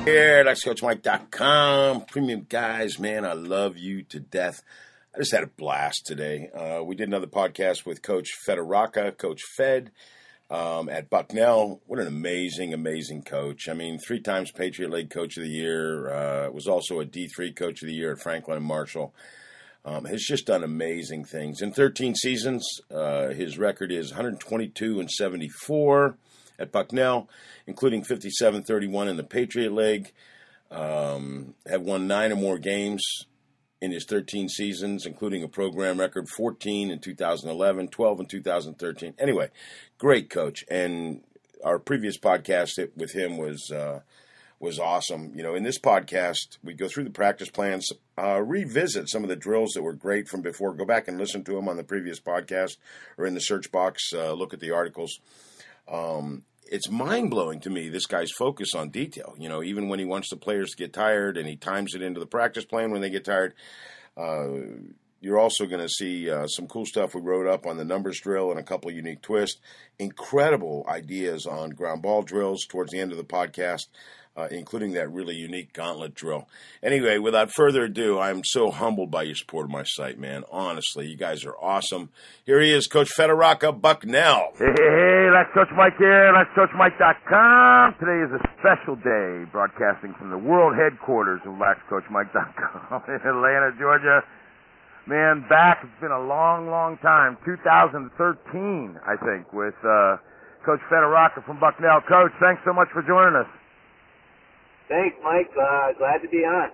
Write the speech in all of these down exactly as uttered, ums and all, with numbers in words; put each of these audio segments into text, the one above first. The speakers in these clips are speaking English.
Here, Lex Coach Mike dot com. Premium guys, man, I love you to death. I just had a blast today. Uh, we did another podcast with Coach Federaca, Coach Fed, um, at Bucknell. What an amazing, amazing coach. I mean, three times Patriot League Coach of the Year. Uh, was also a D three Coach of the Year at Franklin and Marshall. Um, has just done amazing things. In thirteen seasons, uh, his record is one twenty-two and seventy-four at Bucknell, including fifty-seven thirty-one in the Patriot League. Um, have won nine or more games in his thirteen seasons, including a program record fourteen in two thousand eleven, twelve in two thousand thirteen. Anyway, great coach. And our previous podcast with him was uh, was awesome. You know, in this podcast, we go through the practice plans, uh, revisit some of the drills that were great from before. Go back and listen to them on the previous podcast or in the search box. Uh, look at the articles. Um, it's mind-blowing to me, this guy's focus on detail. You know, even when he wants the players to get tired and he times it into the practice plan when they get tired. Uh, you're also going to see uh, some cool stuff we wrote up on the numbers drill and a couple of unique twists. Incredible ideas on ground ball drills towards the end of the podcast. Uh, including that really unique gauntlet drill. Anyway, without further ado, I'm so humbled by your support of my site, man. Honestly, you guys are awesome. Here he is, Coach Federaca, Bucknell. Hey, hey, hey, that's Coach Mike here. That's Coach Mike dot com. Today is a special day, broadcasting from the world headquarters of Lax Coach Mike dot com in Atlanta, Georgia. Man, back, it's been a long, long time. two thousand thirteen, I think, with uh, Coach Federaca from Bucknell. Coach, thanks so much for joining us. Thanks, Mike. Uh, glad to be on.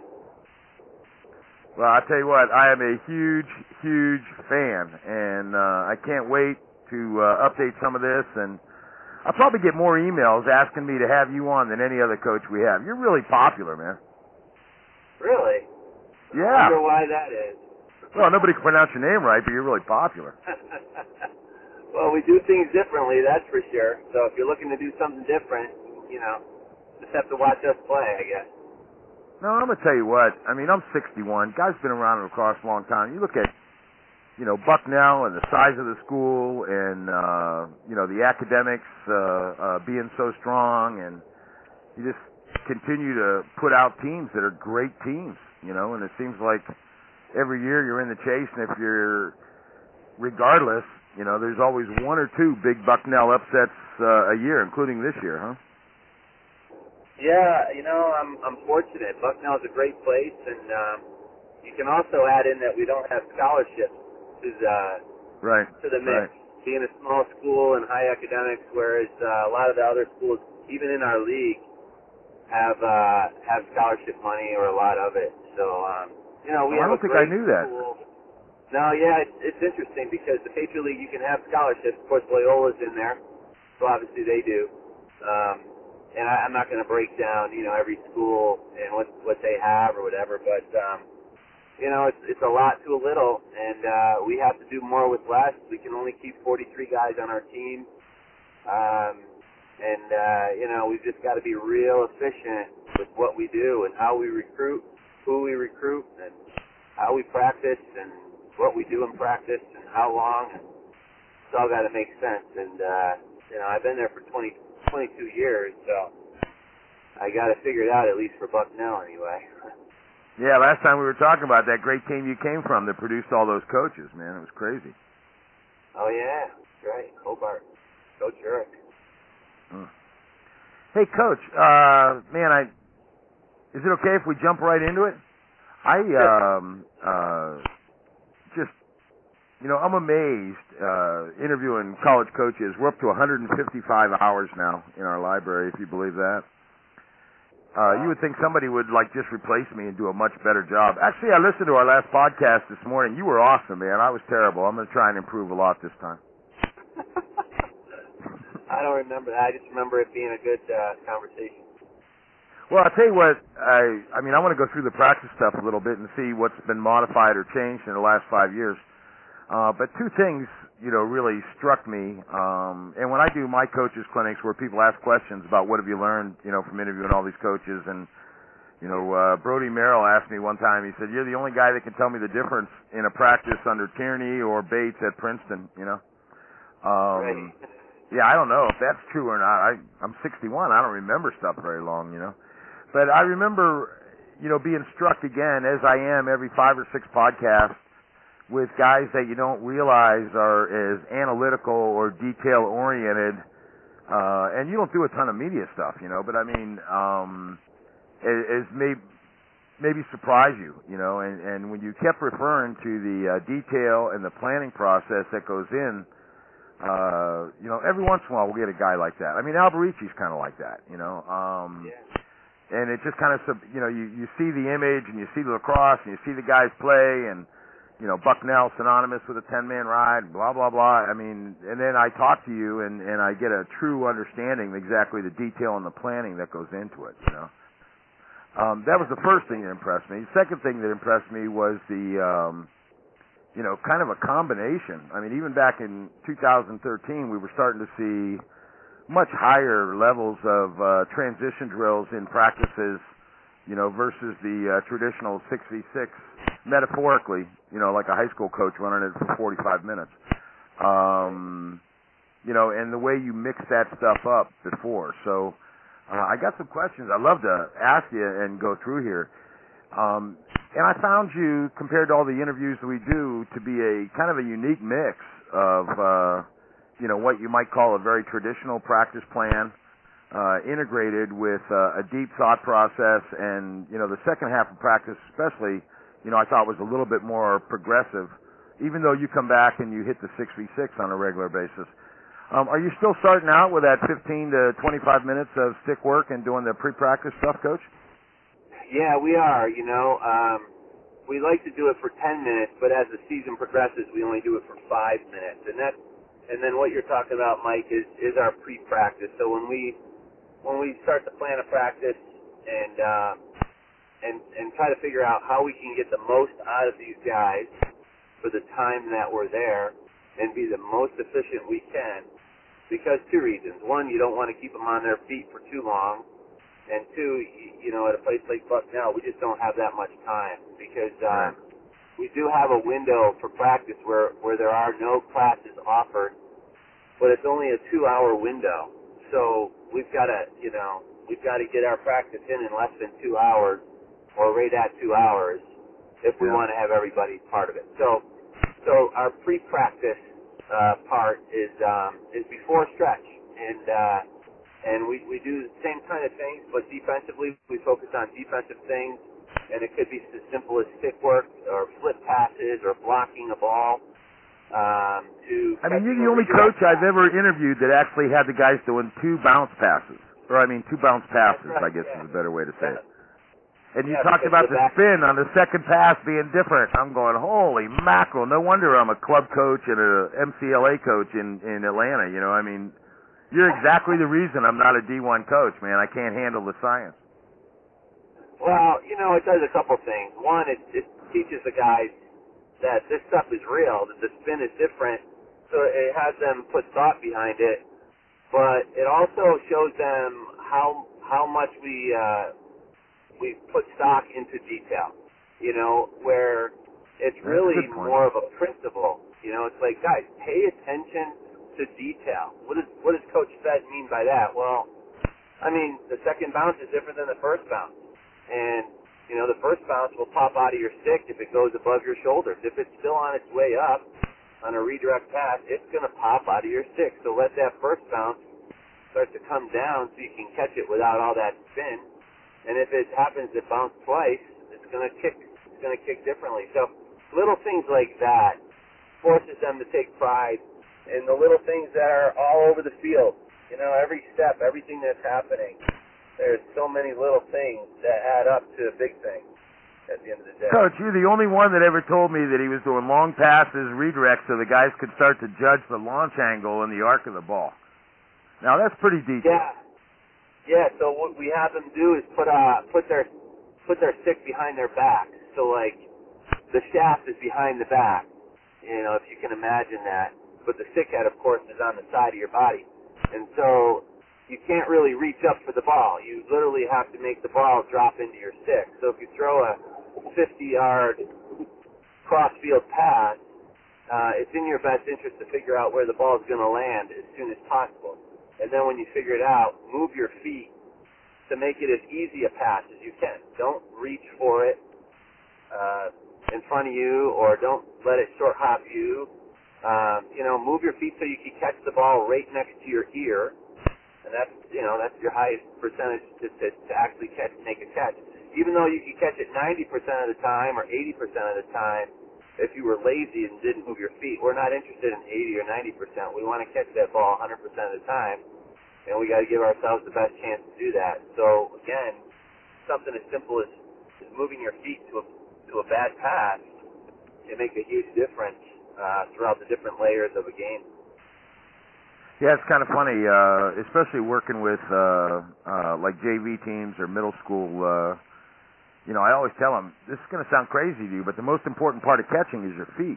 Well, I'll tell you what, I am a huge, huge fan, and uh, I can't wait to uh, update some of this, and I'll probably get more emails asking me to have you on than any other coach we have. You're really popular, man. Really? Yeah. I wonder why that is. Well, nobody can pronounce your name right, but you're really popular. Well, we do things differently, that's for sure. So if you're looking to do something different, you know, just have to watch us play, I guess. No, I'm going to tell you what. I mean, I'm sixty-one. Guy's been around across a long time. You look at, you know, Bucknell and the size of the school and, uh, you know, the academics uh, uh, being so strong, and you just continue to put out teams that are great teams, you know, and it seems like every year you're in the chase, and if you're, regardless, you know, there's always one or two big Bucknell upsets uh, a year, including this year, huh? Yeah, you know, I'm I'm fortunate. Bucknell's a great place, and um, you can also add in that we don't have scholarships to the, right. to the mix. Right. Being a small school and high academics, whereas uh, a lot of the other schools, even in our league, have uh, have scholarship money or a lot of it. So, um, you know, we well, have I don't a think great I knew that. school. No, yeah, it's, it's interesting because the Patriot League, you can have scholarships. Of course, Loyola's in there, so obviously they do. Um, And I, I'm not going to break down, you know, every school and what what they have or whatever, but um, you know, it's it's a lot to a little, and uh, we have to do more with less. We can only keep forty-three guys on our team, um, and uh, you know, we've just got to be real efficient with what we do and how we recruit, who we recruit, and how we practice, and what we do in practice, and how long. And it's all got to make sense. And uh, you know, I've been there for twenty. twenty-two years, so I got to figure it out, at least for Bucknell anyway. Yeah, last time we were talking about that great team you came from that produced all those coaches, man. It was crazy. Oh, yeah. That's right. Hobart. Coach Eric. Hmm. Hey, Coach, uh, man, I is it okay if we jump right into it? I um, uh, just You know, I'm amazed, uh, interviewing college coaches. We're up to one hundred fifty-five hours now in our library, if you believe that. Uh, you would think somebody would, like, just replace me and do a much better job. Actually, I listened to our last podcast this morning. You were awesome, man. I was terrible. I'm going to try and improve a lot this time. I don't remember that. I just remember it being a good uh, conversation. Well, I'll tell you what, I, I mean, I want to go through the practice stuff a little bit and see what's been modified or changed in the last five years. Uh, but two things, you know, really struck me. Um, and when I do my coaches clinics where people ask questions about what have you learned, you know, from interviewing all these coaches, and, you know, uh, Brody Merrill asked me one time, he said, you're the only guy that can tell me the difference in a practice under Tierney or Bates at Princeton, you know. Um, right. Yeah, I don't know if that's true or not. I, I'm sixty-one. I don't remember stuff very long, you know. But I remember, you know, being struck again, as I am every five or six podcasts, with guys that you don't realize are as analytical or detail-oriented, uh, and you don't do a ton of media stuff, you know, but I mean, um, as may, maybe surprise you, you know, and, and when you kept referring to the uh, detail and the planning process that goes in, uh, you know, every once in a while we'll get a guy like that. I mean, Alberici's kind of like that, you know, um, Yeah. and it just kind of, you know, you, you see the image and you see the lacrosse and you see the guys play and, you know, Bucknell synonymous with a ten-man ride, blah, blah, blah. I mean, and then I talk to you and, and I get a true understanding of exactly the detail and the planning that goes into it, you know. Um, that was the first thing that impressed me. The second thing that impressed me was the, um, you know, kind of a combination. I mean, even back in two thousand thirteen, we were starting to see much higher levels of uh, transition drills in practices, you know, versus the uh, traditional six v six, metaphorically, you know, like a high school coach running it for forty-five minutes. Um, you know, and the way you mix that stuff up before. So uh, I got some questions I'd love to ask you and go through here. Um, and I found you, compared to all the interviews that we do, to be a kind of a unique mix of, uh, you know, what you might call a very traditional practice plan, uh, integrated with uh, a deep thought process, and, you know, the second half of practice especially, you know, I thought was a little bit more progressive, even though you come back and you hit the six v six on a regular basis. Um, are you still starting out with that fifteen to twenty-five minutes of stick work and doing the pre-practice stuff, Coach? Yeah, we are, you know. Um, we like to do it for ten minutes, but as the season progresses, we only do it for five minutes. And that, and then what you're talking about, Mike, is, is our pre-practice. So when we when we start to plan a practice and uh, and and try to figure out how we can get the most out of these guys for the time that we're there and be the most efficient we can, because two reasons. One, you don't want to keep them on their feet for too long. And two, you know, at a place like Bucknell, we just don't have that much time because um, we do have a window for practice where, where there are no classes offered, but it's only a two-hour window. So we've got to, you know, we've got to get our practice in in less than two hours or right at two hours if we yeah. want to have everybody part of it. So, so our pre-practice uh, part is um, is before stretch, and uh, and we we do the same kind of things, but defensively we focus on defensive things, and it could be as simple as stick work or flip passes or blocking a ball. Um, to I mean, you're the only coach I've ever interviewed that actually had the guys doing two bounce passes, or I mean, two bounce passes. Right, I guess yeah. is a better way to say yeah. it. And you yeah, talked about the, the spin on the second pass being different. I'm going, holy mackerel! No wonder I'm a club coach and a M C L A coach in in Atlanta. You know, I mean, you're exactly the reason I'm not a D one coach, man. I can't handle the science. Well, you know, it does a couple things. One, it, it teaches the guys that this stuff is real, that the spin is different, so it has them put thought behind it. But it also shows them how how much we. Uh, we put stock into detail, you know, where it's really more of a principle. You know, it's like, guys, pay attention to detail. What does what does Coach Fed mean by that? Well, I mean, the second bounce is different than the first bounce. And, you know, the first bounce will pop out of your stick if it goes above your shoulders. If it's still on its way up on a redirect pass, it's going to pop out of your stick. So let that first bounce start to come down so you can catch it without all that spin. And if it happens to bounce twice, it's going to kick. It's going to kick differently. So little things like that forces them to take pride in the little things that are all over the field. You know, every step, everything that's happening. There's so many little things that add up to a big thing at the end of the day. Coach, you're the only one that ever told me that he was doing long passes, redirects, so the guys could start to judge the launch angle and the arc of the ball. Now that's pretty detailed. Yeah. Yeah, so what we have them do is put uh put their put their stick behind their back. So like the shaft is behind the back, you know, if you can imagine that. But the stick head, of course, is on the side of your body, and so you can't really reach up for the ball. You literally have to make the ball drop into your stick. So if you throw a fifty-yard cross-field pass, uh, it's in your best interest to figure out where the ball is going to land as soon as possible. And then when you figure it out, move your feet to make it as easy a pass as you can. Don't reach for it uh, in front of you, or don't let it short hop you. Um, you know, move your feet so you can catch the ball right next to your ear, and that's, you know, that's your highest percentage to, to, to actually catch, make a catch. Even though you can catch it ninety percent of the time or eighty percent of the time, if you were lazy and didn't move your feet, we're not interested in eighty or ninety percent. We want to catch that ball one hundred percent of the time, and we got to give ourselves the best chance to do that. So again, something as simple as, as moving your feet to a to a bad pass can make a huge difference uh, throughout the different layers of a game. Yeah, it's kind of funny, uh, especially working with uh, uh, like J V teams or middle school. Uh, you know, I always tell them, this is going to sound crazy to you, but the most important part of catching is your feet.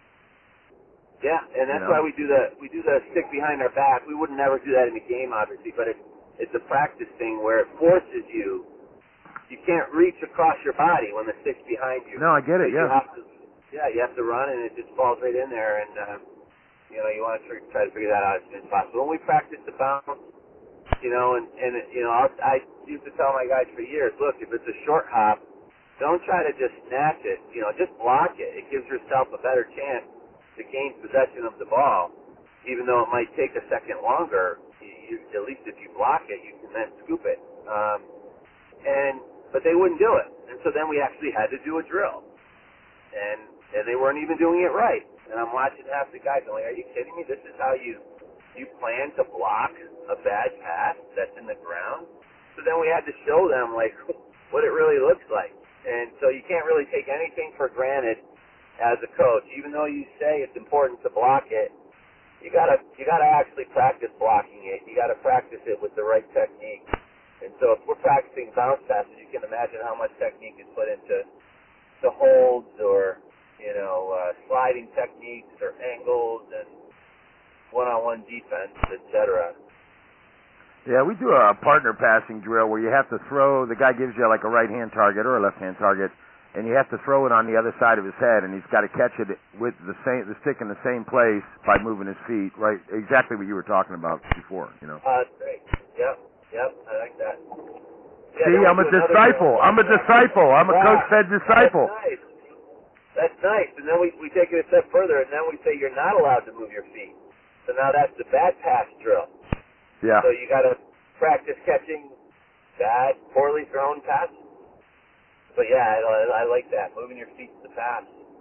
Yeah, and that's you know? why we do the we do the stick behind our back. We would never do that in a game, obviously, but it's it's a practice thing where it forces you. You can't reach across your body when the stick's behind you. No, I get it. You Yeah. have to, yeah, you have to run, and it just falls right in there. And uh, you know, you want to try, try to figure that out as soon as possible. When we practice the bounce, you know, and and you know, I, I used to tell my guys for years, look, if it's a short hop, don't try to just snatch it. You know, just block it. It gives yourself a better chance to gain possession of the ball, even though it might take a second longer. You, at least if you block it, you can then scoop it. Um, and but they wouldn't do it, and so then we actually had to do a drill, and and they weren't even doing it right. And I'm watching half the guys, I'm like, are you kidding me? This is how you you plan to block a bad pass that's in the ground? So then we had to show them like what it really looks like. And so you can't really take anything for granted as a coach, even though you say it's important to block it. You gotta you gotta actually practice blocking it. You gotta practice it with the right technique. And so if we're practicing bounce passes, you can imagine how much technique is put into the holds, or you know, uh, sliding techniques, or angles, and one-on-one defense, et cetera. Yeah, we do a partner passing drill where you have to throw. The guy gives you like a right-hand target or a left-hand target, and you have to throw it on the other side of his head, and he's got to catch it with the same the stick in the same place by moving his feet. Right, exactly what you were talking about before. You know. Uh, that's great. Yep, yep, I like that. Yeah, See, I'm a disciple. I'm a disciple. I'm a Coach Fed disciple. That's nice. That's nice. And then we we take it a step further, and then we say you're not allowed to move your feet. So now that's the bad pass drill. Yeah. So you got to practice catching bad, poorly thrown passes. But yeah, I, I like that. Moving your feet to the pass.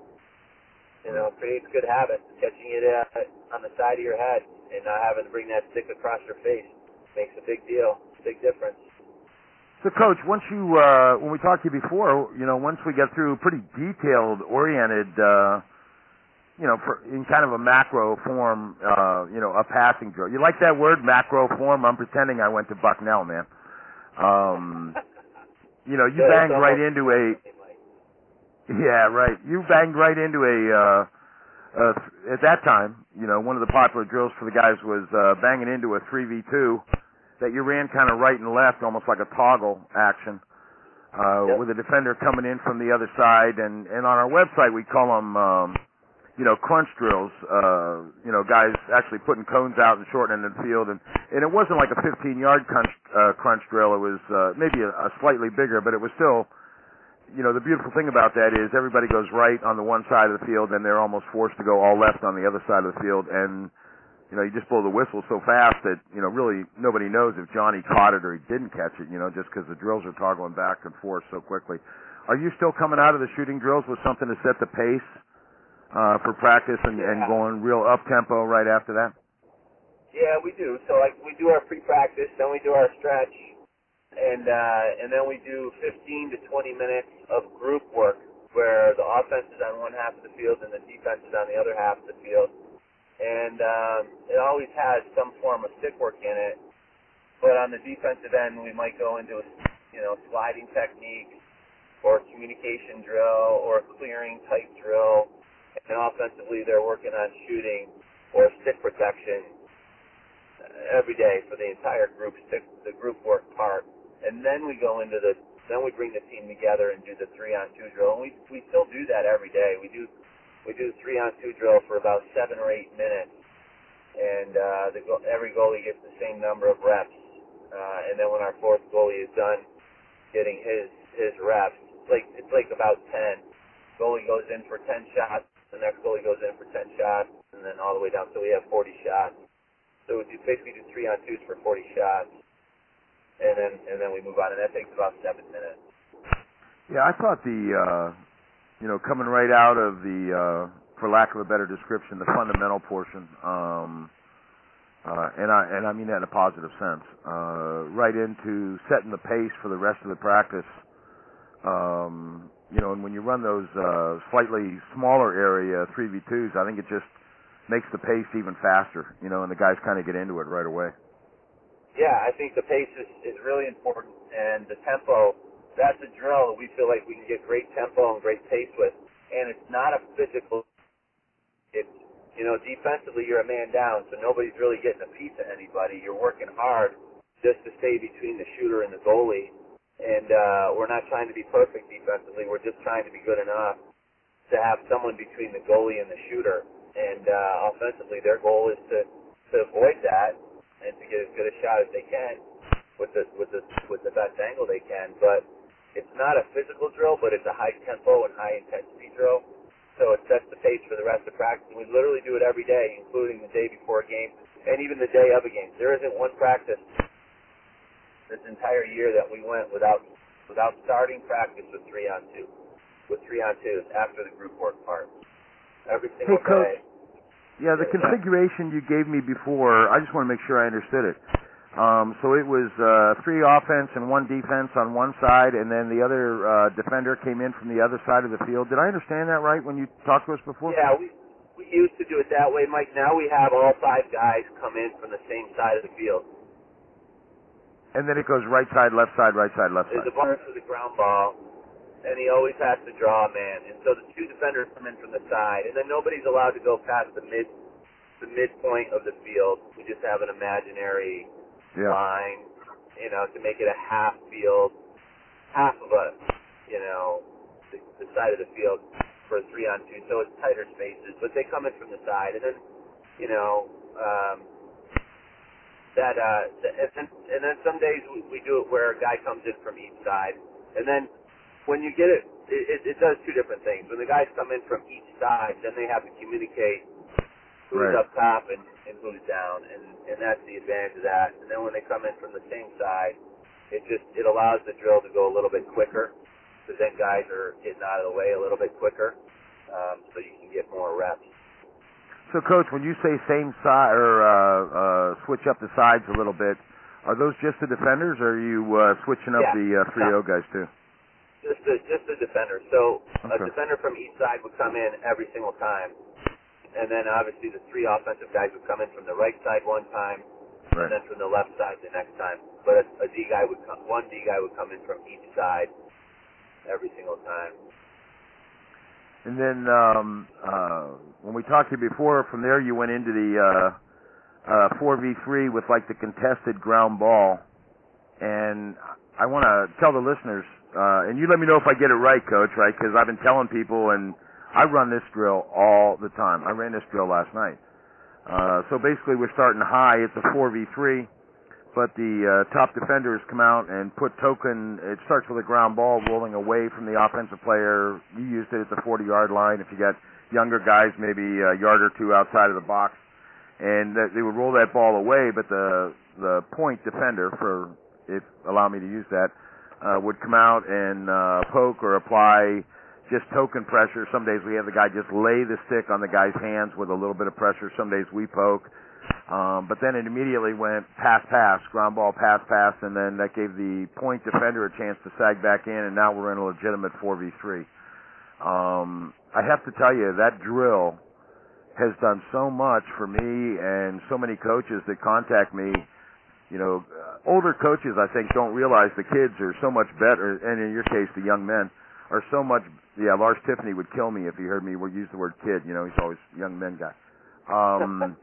You know, creates good habits. Catching it uh, on the side of your head and not having to bring that stick across your face makes a big deal, big difference. So, Coach, once you, uh, when we talked to you before, you know, once we get through pretty detailed, oriented, uh, you know, for, in kind of a macro form, uh, you know, a passing drill. You like that word, macro form? I'm pretending I went to Bucknell, man. Um, you know, you banged right into a, yeah, right. You banged right into a, uh, uh, at that time, you know, one of the popular drills for the guys was uh, banging into a three v two that you ran kind of right and left, almost like a toggle action, uh, yep. with a defender coming in from the other side. And, and on our website, we call them, um, you know, crunch drills, uh, you know, guys actually putting cones out and shortening the field. And, and it wasn't like a fifteen-yard crunch, uh, crunch drill. It was uh, maybe a, a slightly bigger, but it was still, you know, the beautiful thing about that is everybody goes right on the one side of the field, and they're almost forced to go all left on the other side of the field. And, you know, you just blow the whistle so fast that, you know, really nobody knows if Johnny caught it or he didn't catch it, you know, just because the drills are toggling back and forth so quickly. Are you still coming out of the shooting drills with something to set the pace uh, for practice and, yeah. and going real up-tempo right after that? Yeah, we do. So, like, we do our pre-practice, then we do our stretch, and uh, and then we do fifteen to twenty minutes of group work where the offense is on one half of the field and the defense is on the other half of the field. And um, it always has some form of stick work in it. But on the defensive end, we might go into a, you know, sliding technique or a communication drill or a clearing type drill. And offensively, they're working on shooting or stick protection every day for the entire group stick, the group work part. And then we go into the, then we bring the team together and do the three-on-two drill. And we we still do that every day. We do. We do the three-on-two drill for about seven or eight minutes, and uh, the go- every goalie gets the same number of reps uh, and then when our fourth goalie is done getting his his reps, it's like it's like about ten. Goalie goes in for ten shots, the next goalie goes in for ten shots, and then all the way down. So we have forty shots. So we do basically do three on twos for forty shots, and then and then we move on, and that takes about seven minutes. Yeah, I thought the uh, you know coming right out of the uh, for lack of a better description, the fundamental portion, um, uh, and I and I mean that in a positive sense, uh, right into setting the pace for the rest of the practice. Um, you know, and when you run those uh, slightly smaller area three v twos, I think it just makes the pace even faster, you know, and the guys kind of get into it right away. Yeah, I think the pace is, is really important, and the tempo, that's a drill that we feel like we can get great tempo and great pace with, and it's not a physical, it's, you know, defensively you're a man down, so nobody's really getting a piece of anybody. You're working hard just to stay between the shooter and the goalie, and uh, we're not trying to be perfect defensively, we're just trying to be good enough to have someone between the goalie and the shooter. And uh, offensively, their goal is to, to avoid that and to get as good a shot as they can with the with the with the best angle they can. But it's not a physical drill, but it's a high tempo and high intensity drill. So it sets the pace for the rest of practice. And we literally do it every day, including the day before a game and even the day of a game. There isn't one practice this entire year that we went without without starting practice with three on two, with three on twos after the group work part. Every single hey, Coach, day. Yeah, the configuration you gave me before, I just want to make sure I understood it. Um, so it was uh, three offense and one defense on one side, and then the other uh, defender came in from the other side of the field. Did I understand that right when you talked to us before? Yeah, we we used to do it that way, Mike. Now we have all five guys come in from the same side of the field. And then it goes right side, left side, right side, left There's side. a bar for the ground ball, and he always has to draw a man. And so the two defenders come in from the side, and then nobody's allowed to go past the mid, the midpoint of the field. We just have an imaginary yeah. line, you know, to make it a half field, half of a, you know, the, the side of the field for a three on two. So it's tighter spaces, but they come in from the side, and then, you know, um, that, uh, and then, and then some days we, we do it where a guy comes in from each side, and then when you get it, it, it does two different things. When the guys come in from each side, then they have to communicate who's right. up top and, and who's down, and, and that's the advantage of that. And then when they come in from the same side, it just it allows the drill to go a little bit quicker, because then guys are getting out of the way a little bit quicker, um, so you can get more reps. So, Coach, when you say same side or uh, uh, switch up the sides a little bit, are those just the defenders, or are you uh, switching up yeah. the uh, three O guys too? Just the, just the defender. So okay. a defender from each side would come in every single time. And then obviously the three offensive guys would come in from the right side one time, right. and then from the left side the next time. But a, a D guy would come, one D guy would come in from each side every single time. And then um, uh, when we talked to you before, from there you went into the uh, uh, four v three with like the contested ground ball. And I want to tell the listeners, uh, and you let me know if I get it right, Coach, right? Because I've been telling people, and I run this drill all the time. I ran this drill last night. Uh, so basically we're starting high. It's a four v three, but the uh, top defenders come out and put token. It starts with a ground ball rolling away from the offensive player. You used it at the forty-yard line. If you got younger guys, maybe a yard or two outside of the box. And that they would roll that ball away, but the the point defender, for if allow me to use that, uh, would come out and uh, poke or apply just token pressure. Some days we have the guy just lay the stick on the guy's hands with a little bit of pressure. Some days we poke. Um, but then it immediately went pass, pass, ground ball, pass, pass, and then that gave the point defender a chance to sag back in, and now we're in a legitimate four v three. Um, I have to tell you, that drill has done so much for me and so many coaches that contact me. You know, uh, older coaches, I think, don't realize the kids are so much better, and in your case, the young men are so much. Yeah, Lars Tiffany would kill me if he heard me use the word kid. You know, he's always a young men guy. Um,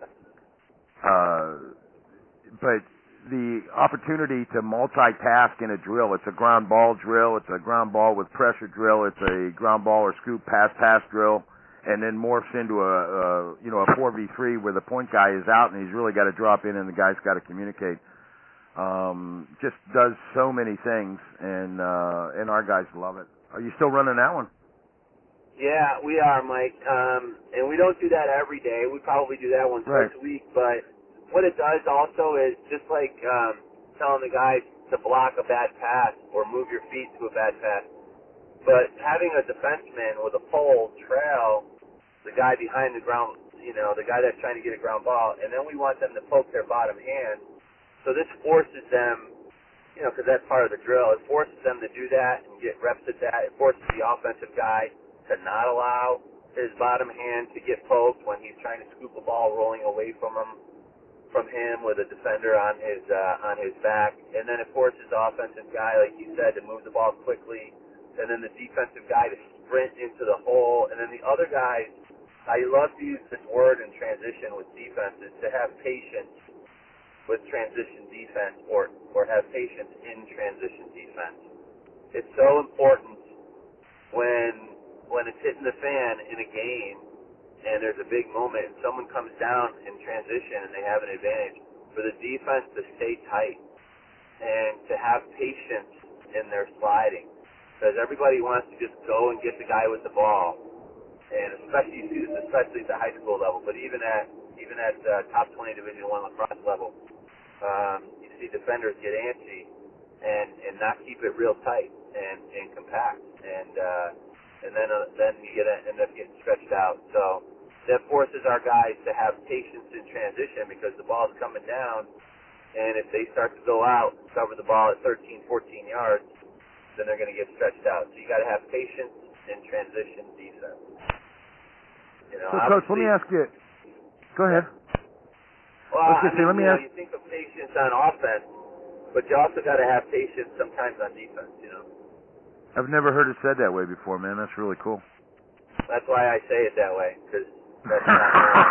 uh, but the opportunity to multitask in a drill, it's a ground ball drill, it's a ground ball with pressure drill, it's a ground ball or scoop pass pass drill, and then morphs into a, a you know a four v three where the point guy is out and he's really got to drop in and the guy's got to communicate. Um, just does so many things, and uh, and our guys love it. Are you still running that one? Yeah, we are, Mike. Um, and we don't do that every day. We probably do that once Right. twice a week. But what it does also is just like um, telling the guys to block a bad pass or move your feet to a bad pass. But having a defenseman with a pole trail the guy behind the ground, you know, the guy that's trying to get a ground ball, and then we want them to poke their bottom hand. So this forces them, you know, because that's part of the drill. It forces them to do that and get reps at that. It forces the offensive guy to not allow his bottom hand to get poked when he's trying to scoop a ball rolling away from him, from him with a defender on his uh, on his back. And then it forces the offensive guy, like you said, to move the ball quickly, and then the defensive guy to sprint into the hole, and then the other guys. I love to use this word in transition with defenses, to have patience with transition defense, or or have patience in transition defense. It's so important when when it's hitting the fan in a game and there's a big moment and someone comes down in transition and they have an advantage, for the defense to stay tight and to have patience in their sliding, because everybody wants to just go and get the guy with the ball, and especially especially at the high school level, but even at even at uh, top twenty Division One lacrosse level, um, you see defenders get antsy and and not keep it real tight and and compact, and uh, and then uh, then you get end up getting stretched out. So that forces our guys to have patience in transition, because the ball's coming down, and if they start to go out and cover the ball at thirteen, fourteen yards, then they're going to get stretched out. So you got to have patience in transition defense. You know, so, Coach, let me ask you. Go ahead. Well, I I say, mean, let me you, know, ask. you think of patience on offense, but you also got to have patience sometimes on defense. You know. I've never heard it said that way before, man. That's really cool. That's why I say it that way, because that's not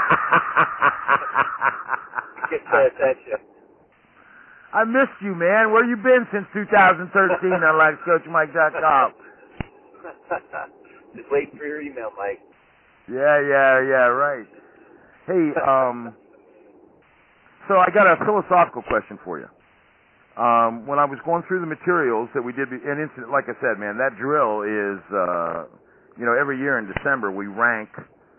it gets their attention. I missed you, man. Where you been since two thousand thirteen on life coach mike dot com? Just waiting for your email, Mike. Yeah, yeah, yeah, right. Hey, um, so I got a philosophical question for you. Um, when I was going through the materials that we did, and incident, like I said, man, that drill is, uh, you know, every year in December we rank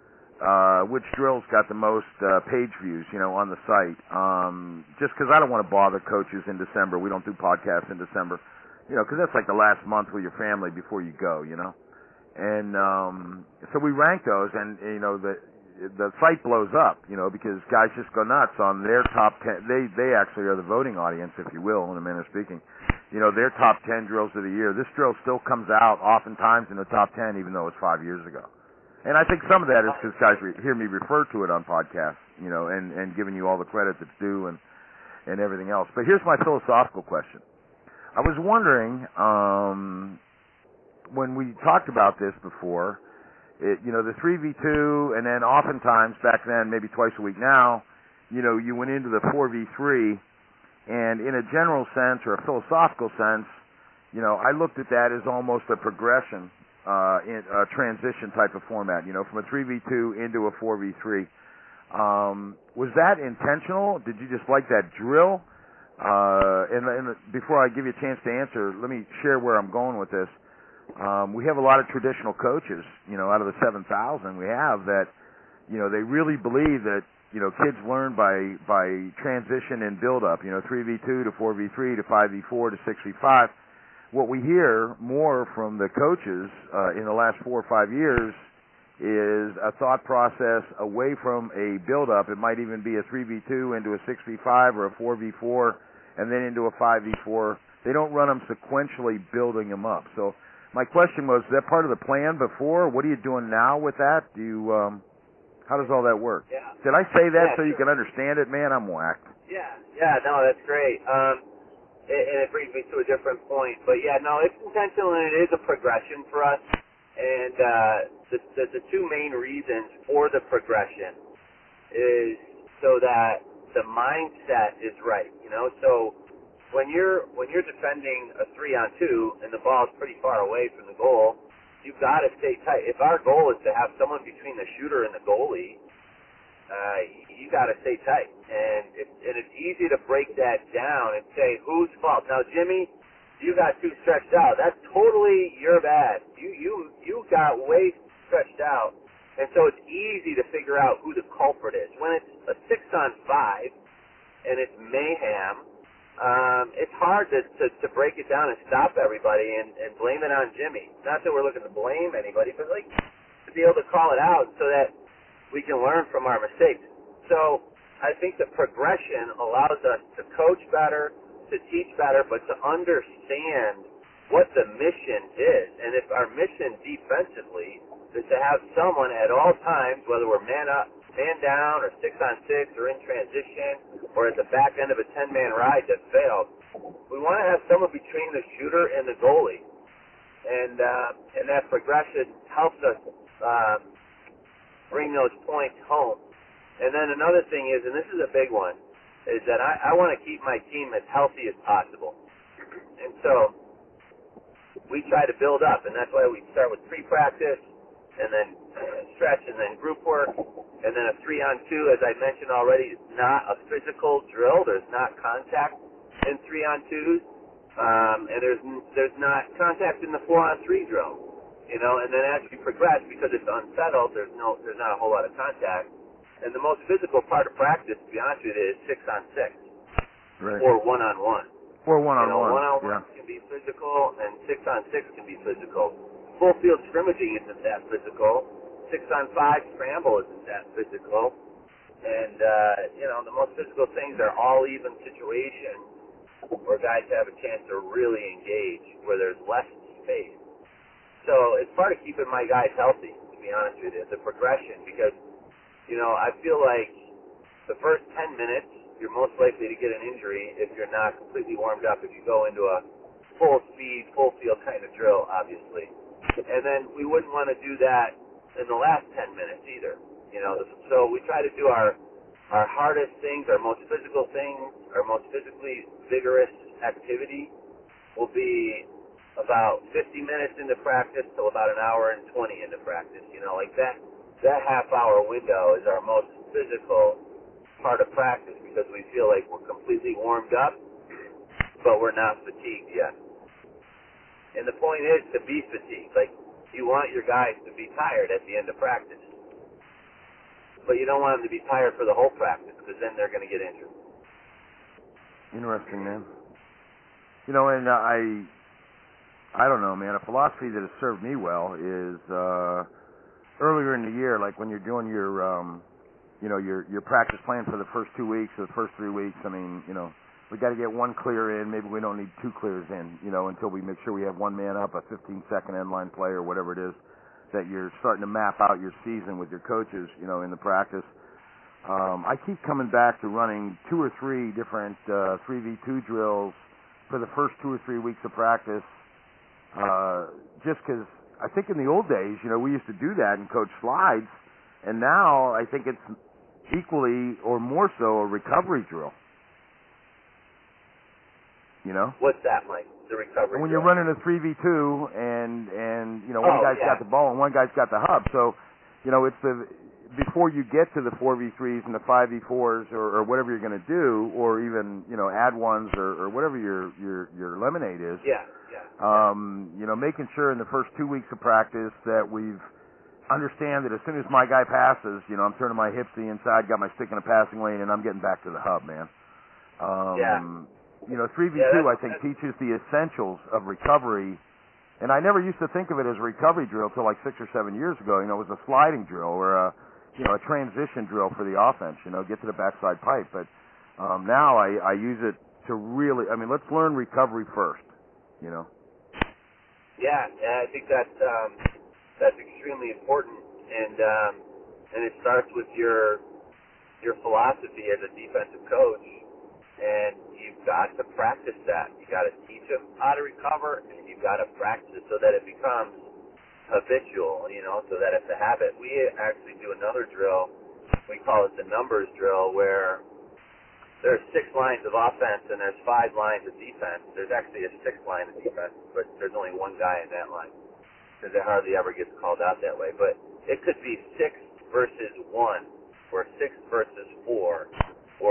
uh, which drill's got the most uh, page views, you know, on the site. Um, just because I don't want to bother coaches in December. We don't do podcasts in December, you know, because that's like the last month with your family before you go, you know. And um, so we rank those, and you know the the site blows up, you know, because guys just go nuts on their top ten. They they actually are the voting audience, if you will, in a manner of speaking. You know, their top ten drills of the year. This drill still comes out oftentimes in the top ten, even though it's five years ago. And I think some of that is because guys re- hear me refer to it on podcasts, you know, and and giving you all the credit that's due and and everything else. But here's my philosophical question. I was wondering. Um, When we talked about this before, it, you know, the three v two, and then oftentimes back then, maybe twice a week now, you know, you went into the four v three, and in a general sense or a philosophical sense, you know, I looked at that as almost a progression, uh, in a transition type of format, you know, from a three v two into a four v three. Um, was that intentional? Did you just like that drill? Uh, and, and before I give you a chance to answer, let me share where I'm going with this. Um, we have a lot of traditional coaches, you know, out of the seven thousand we have that, you know, they really believe that, you know, kids learn by, by transition and build up, you know, three v two to four v three to five v four to six v five. What we hear more from the coaches, uh, in the last four or five years is a thought process away from a build up. It might even be a three v two into a six v five or a four v four and then into a five v four. They don't run them sequentially building them up. So, my question was, is that part of the plan before? What are you doing now with that? Do you, um, how does all that work? Yeah. Did I say that yeah, so sure. you can understand it? Man, I'm whacked. Yeah, yeah, no, that's great. Um, it, and it brings me to a different point. But yeah, no, it's intentional and it is a progression for us. And uh, the, the, the two main reasons for the progression is so that the mindset is right, you know, so When you're when you're defending a three on two and the ball is pretty far away from the goal, you've got to stay tight. If our goal is to have someone between the shooter and the goalie, uh, you got to stay tight. And It's, and it's easy to break that down and say whose fault. Now, Jimmy, you got too stretched out. That's totally your bad. You you you got way stretched out, and so it's easy to figure out who the culprit is. When it's a six on five and it's mayhem, um, it's hard to, to to break it down and stop everybody and, and blame it on Jimmy. Not that we're looking to blame anybody, but like to be able to call it out so that we can learn from our mistakes. So I think the progression allows us to coach better, to teach better, but to understand what the mission is. And if our mission defensively is to have someone at all times, whether we're man up, man down, or six on six, or in transition, or at the back end of a ten-man ride that failed, we want to have someone between the shooter and the goalie. And uh, and that progression helps us uh, bring those points home. And then another thing is, and this is a big one, is that I, I want to keep my team as healthy as possible. And so we try to build up, and that's why we start with pre-practice, and then stretch, and then group work, and then a three-on-two, as I mentioned already, is not a physical drill. There's not contact in three-on-twos, um, and there's there's not contact in the four-on-three drill. You know, and then as we progress, because it's unsettled, there's no there's not a whole lot of contact. And the most physical part of practice, to be honest with you, is six on six, right. or one on one. Or one on you know, one. One on one yeah. can be physical, and six on six can be physical. Full field scrimmaging isn't that physical. Six on five scramble isn't that physical. And uh, you know, the most physical things are all even situations where guys have a chance to really engage, where there's less space. So it's part of keeping my guys healthy, to be honest with you. It's a progression, because you know, I feel like the first ten minutes, you're most likely to get an injury if you're not completely warmed up, if you go into a full speed, full field kind of drill, obviously. And then we wouldn't want to do that in the last ten minutes either. You know, so we try to do our, our hardest things, our most physical things, our most physically vigorous activity will be about fifty minutes into practice till about an hour and twenty into practice. You know, like that. That half-hour window is our most physical part of practice, because we feel like we're completely warmed up, but we're not fatigued yet. And the point is to be fatigued. Like, you want your guys to be tired at the end of practice, but you don't want them to be tired for the whole practice, because then they're going to get injured. Interesting, man. You know, and uh, I, I don't know, man. A philosophy that has served me well is. Uh, Earlier in the year, like when you're doing your, um, you know, your your practice plan for the first two weeks or the first three weeks, I mean, you know, we got to get one clear in. Maybe we don't need two clears in, you know, until we make sure we have one man up, a fifteen-second end line play or whatever it is that you're starting to map out your season with your coaches, you know, in the practice. Um, I keep coming back to running two or three different uh, three v two drills for the first two or three weeks of practice, uh, just because. I think in the old days, you know, we used to do that and coach slides, and now I think it's equally or more so a recovery drill. You know? What's that, Mike? The recovery when drill? You're running a three v two, and and you know one oh, guy's yeah. got the ball and one guy's got the hub, so you know it's the before you get to the four v threes and the five v fours or, or whatever you're going to do, or even you know add ones or, or whatever your your your lemonade is. Yeah. Yeah. Um, you know, making sure in the first two weeks of practice that we've understand that as soon as my guy passes, you know, I'm turning my hips to the inside, got my stick in a passing lane, and I'm getting back to the hub, man. Um, yeah. You know, three v two, yeah, I think, teaches the essentials of recovery. And I never used to think of it as a recovery drill until like six or seven years ago. You know, it was a sliding drill or a, you know, a transition drill for the offense, you know, get to the backside pipe. But um, now I, I use it to really, I mean, let's learn recovery first. You know. Yeah, and I think that's um, that's extremely important, and um, and it starts with your your philosophy as a defensive coach, and you've got to practice that. You got to teach them how to recover, and you've got to practice it so that it becomes habitual. You know, so that it's a habit. We actually do another drill. We call it the numbers drill, where there's six lines of offense and there's five lines of defense. There's actually a sixth line of defense, but there's only one guy in that line, because it hardly ever gets called out that way. But it could be six versus one, or six versus four, or four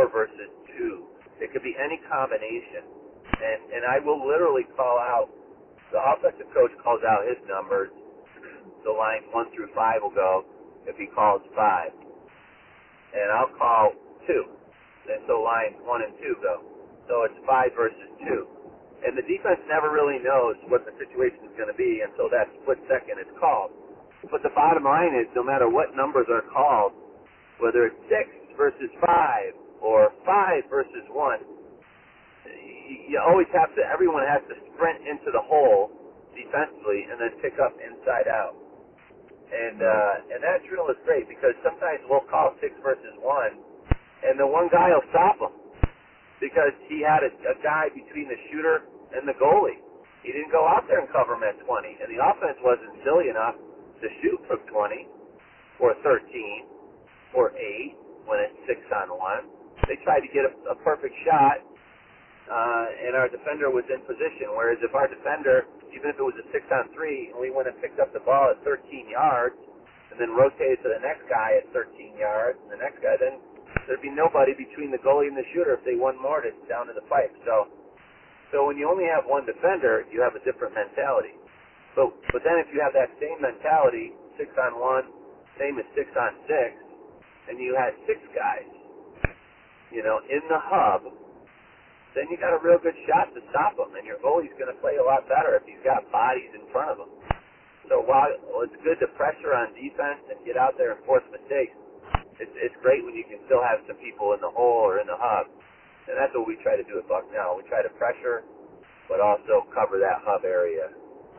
four versus two. It could be any combination. And, and I will literally call out, the offensive coach calls out his numbers. So lines one through five will go if he calls five. And I'll call two. And so lines one and two go. So it's five versus two. And the defense never really knows what the situation is going to be until that split second is called. But the bottom line is, no matter what numbers are called, whether it's six versus five or five versus one, you always have to, everyone has to sprint into the hole defensively and then pick up inside out. And uh, and that drill is great because sometimes we'll call six versus one, and the one guy will stop him because he had a, a guy between the shooter and the goalie. He didn't go out there and cover him at twenty, and the offense wasn't silly enough to shoot from twenty or thirteen or eight when it's six on one. They tried to get a, a perfect shot, uh, and our defender was in position, whereas if our defender, even if it was a six on three, and we went and picked up the ball at thirteen yards and then rotated to the next guy at thirteen yards and the next guy, then there'd be nobody between the goalie and the shooter if they won more to down to the pipe. So, so when you only have one defender, you have a different mentality. But but then if you have that same mentality, six on one, same as six on six, and you had six guys, you know, in the hub, then you got a real good shot to stop him, and your goalie's going to play a lot better if he's got bodies in front of him. So while well, it's good to pressure on defense and get out there and force mistakes, It's, it's great when you can still have some people in the hole or in the hub. And that's what we try to do at Bucknell. We try to pressure, but also cover that hub area.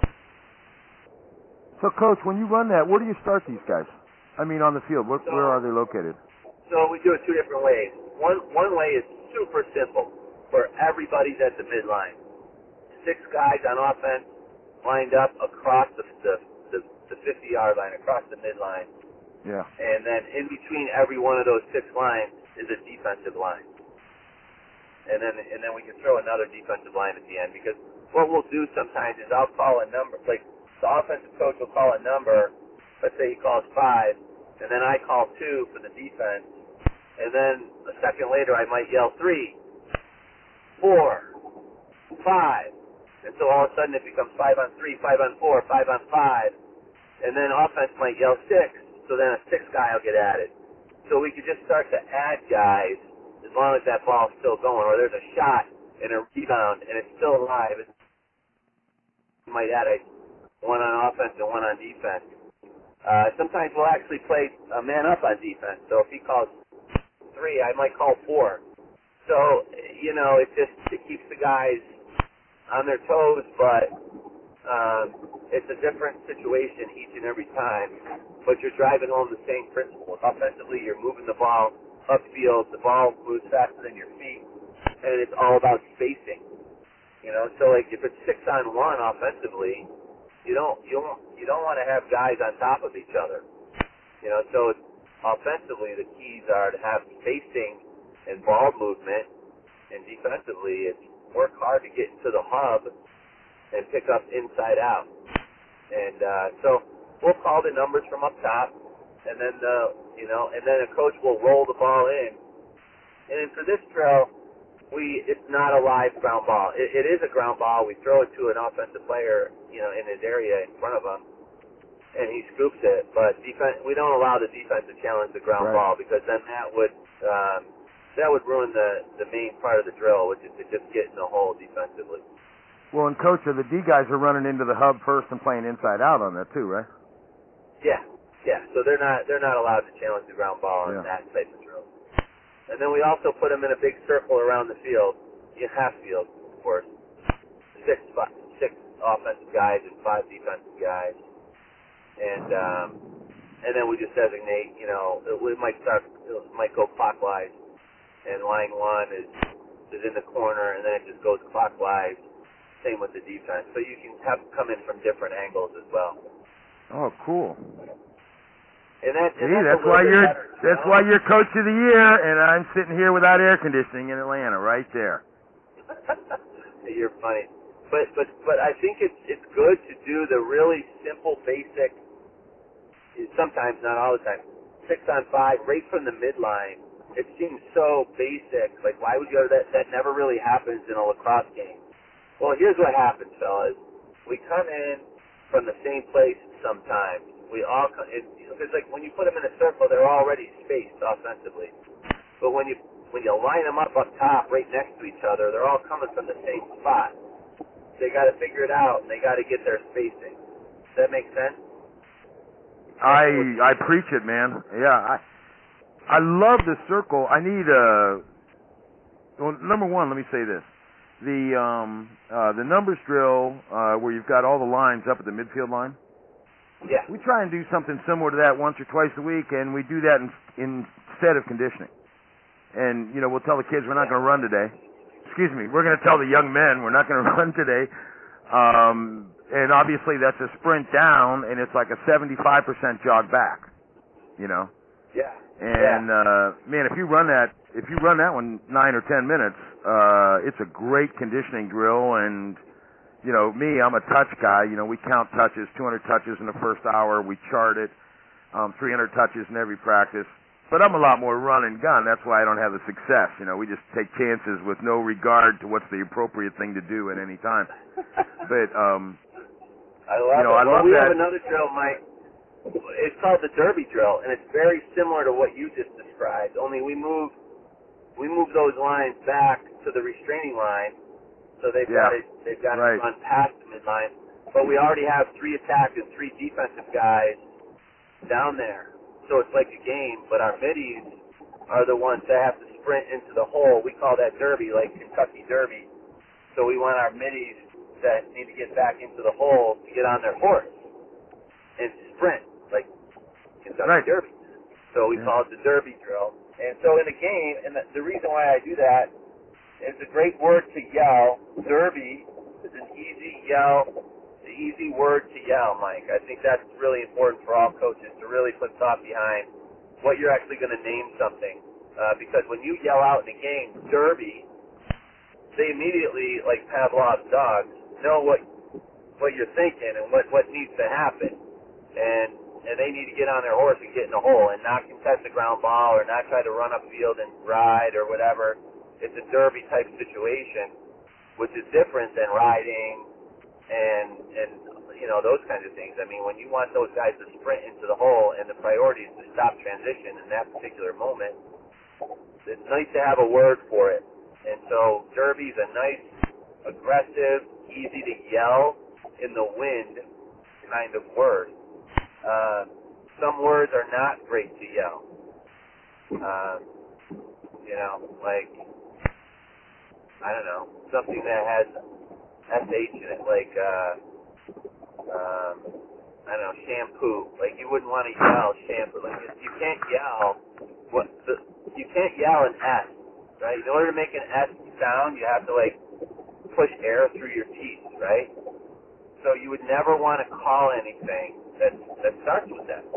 So, Coach, when you run that, where do you start these guys? I mean, on the field, where, so, where are they located? So we do it two different ways. One one way is super simple, where everybody's at the midline. Six guys on offense lined up across the the, the, the fifty-yard line, across the midline. Yeah. And then in between every one of those six lines is a defensive line. And then and then we can throw another defensive line at the end, because what we'll do sometimes is I'll call a number, like the offensive coach will call a number, let's say he calls five, and then I call two for the defense, and then a second later I might yell three, four, five, and so all of a sudden it becomes five on three, five on four, five on five, and then offense might yell six. So then a sixth guy will get added. So we could just start to add guys as long as that ball's still going, or there's a shot and a rebound and it's still alive. You might add a one on offense and one on defense. Uh, sometimes we'll actually play a man up on defense. So if he calls three, I might call four. So, you know, it just it keeps the guys on their toes, but um, it's a different situation each and every time. But you're driving home the same principle. Offensively, you're moving the ball upfield. The ball moves faster than your feet, and it's all about spacing. You know, so like if it's six on one offensively, you don't you don't you don't want to have guys on top of each other. You know, so it's, offensively the keys are to have spacing and ball movement, and defensively it's work hard to get into the hub and pick up inside out. And uh, so we'll call the numbers from up top, and then uh, you know, and then a coach will roll the ball in. And for this drill, we it's not a live ground ball. It, it is a ground ball. We throw it to an offensive player, you know, in his area in front of him, and he scoops it. But defense, we don't allow the defense to challenge the ground right. ball, because then that would um, that would ruin the the main part of the drill, which is to just get in the hole defensively. Well, and Coach, the D guys are running into the hub first and playing inside out on that too, right? Yeah, yeah. So they're not they're not allowed to challenge the ground ball in yeah. that type of drill. And then we also put them in a big circle around the field, in half field, of course. Six six offensive guys and five defensive guys, and um, and then we just designate. You know, it, it might start, it might go clockwise, and line one is is in the corner, and then it just goes clockwise. Same with the defense. So you can have come in from different angles as well. Oh, cool. And that, and See, that's, that's why you're better, you that's know? why you're coach of the year, and I'm sitting here without air conditioning in Atlanta, right there. You're funny, but but but I think it's it's good to do the really simple, basic. Sometimes, not all the time. Six on five, right from the midline, it seems so basic. Like, why would you go to that? That never really happens in a lacrosse game. Well, here's what happens, fellas. We come in from the same place sometimes. We all come, it, it's like when you put them in a circle, they're already spaced offensively. But when you when you line them up up top, right next to each other, they're all coming from the same spot. They got to figure it out, and they got to get their spacing. Does that make sense? I I preach it, man. Yeah, I I love the circle. I need a. Well, number one, let me say this: the um uh, the numbers drill uh, where you've got all the lines up at the midfield line. Yeah. We try and do something similar to that once or twice a week, and we do that in, instead of conditioning. And you know, we'll tell the kids we're not going to run today. Excuse me, we're going to tell the young men we're not going to run today. Um, and obviously that's a sprint down, and it's like a seventy-five percent jog back. You know. Yeah. And yeah. uh man, if you run that if you run that one nine or ten minutes, uh it's a great conditioning drill. And you know, me, I'm a touch guy. You know, we count touches, two hundred touches in the first hour. We chart it, um, three hundred touches in every practice. But I'm a lot more run and gun. That's why I don't have the success. You know, we just take chances with no regard to what's the appropriate thing to do at any time. But um, I love you know, it. I well, love we that. have another drill, Mike. It's called the Derby drill, and it's very similar to what you just described. Only we move we move those lines back to the restraining line, so they've Yeah. got it they've got Right. to run past the midline. But we already have three attack and three defensive guys down there, so it's like a game. But our middies are the ones that have to sprint into the hole. We call that Derby, like Kentucky Derby. So we want our middies that need to get back into the hole to get on their horse and sprint, like Kentucky Right. Derby. So we Yeah. call it the Derby drill. And so in a game, and the, the reason why I do that is a great word to yell. Derby is an easy yell, the easy word to yell, Mike. I think that's really important for all coaches to really put thought behind what you're actually going to name something. Uh, because when you yell out in a game, Derby, they immediately, like Pavlov's dogs, know what what you're thinking and what, what needs to happen. And and they need to get on their horse and get in the hole and not contest the ground ball or not try to run upfield and ride or whatever. It's a Derby type situation, which is different than riding and and you know those kinds of things. I mean, when you want those guys to sprint into the hole and the priority is to stop transition in that particular moment, it's nice to have a word for it. And so Derby's a nice, aggressive, easy to yell in the wind kind of word. Uh, some words are not great to yell. Uh, you know, like, I don't know, something that has S H in it, like, uh, um, I don't know, shampoo. Like, you wouldn't want to yell shampoo. Like, you can't yell, what, the, you can't yell an S, right? In order to make an S sound, you have to, like, push air through your teeth, right? So you would never want to call anything that that starts with that.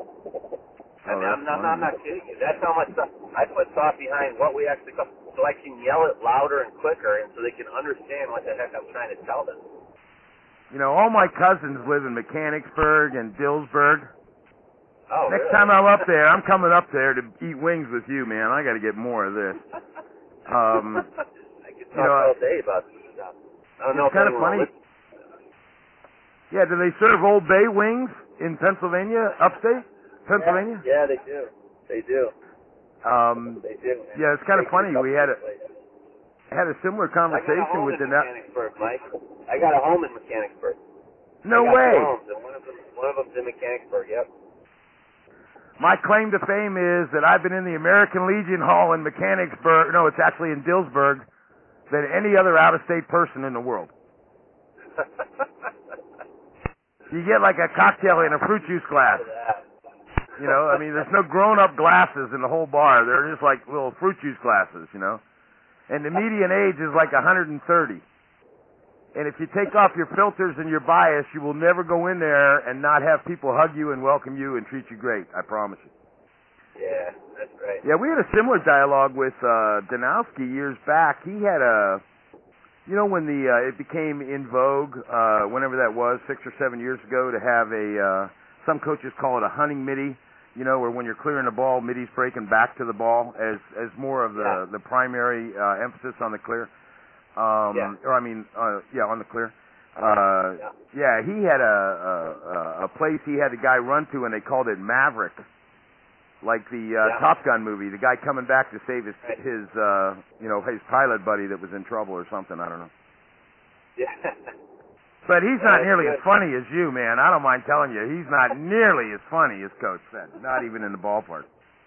I mean, I'm not, I'm not kidding you. That's how much stuff I put thought behind what we actually call, so I can yell it louder and quicker, and so they can understand what the heck I'm trying to tell them. You know, all my cousins live in Mechanicsburg and Dillsburg. Oh, Next really? time I'm up there, I'm coming up there to eat wings with you, man. I got to get more of this. Um, I could talk you know, all day about this stuff. I don't know if it's kind of anyone funny. listens. Yeah, do they serve Old Bay wings in Pennsylvania, upstate Pennsylvania? Yeah, yeah, they do. They do. Um, They do. man. yeah, it's kind of They funny. do We had a places. had a similar I got a conversation home with in the. Mechanicsburg, Mike. I got a home in Mechanicsburg. No I got way. two homes, and one of them, one of them's in Mechanicsburg. Yep. My claim to fame is that I've been in the American Legion Hall in Mechanicsburg. No, it's actually in Dillsburg. Than any other out-of-state person in the world. You get like a cocktail in a fruit juice glass. You know, I mean, there's no grown-up glasses in the whole bar. They're just like little fruit juice glasses, you know. And the median age is like one hundred thirty. And if you take off your filters and your bias, you will never go in there and not have people hug you and welcome you and treat you great. I promise you. Yeah, that's right. Yeah, we had a similar dialogue with uh, Danowski years back. He had a, you know, when the uh, it became in vogue, uh, whenever that was, six or seven years ago, to have a, uh, some coaches call it a hunting midi. you know, or when you're clearing the ball, middies breaking back to the ball as as more of the yeah. the primary uh, emphasis on the clear. Um, yeah. Or I mean, uh, yeah, on the clear. Uh, yeah. yeah, he had a, a a place he had the guy run to, and they called it Maverick, like the uh, yeah. Top Gun movie. The guy coming back to save his right. his uh, you know his pilot buddy that was in trouble or something. I don't know. Yeah. But he's yeah, not nearly good. as funny as you, man. I don't mind telling you, he's not nearly as funny as Coach Fed. Not even in the ballpark.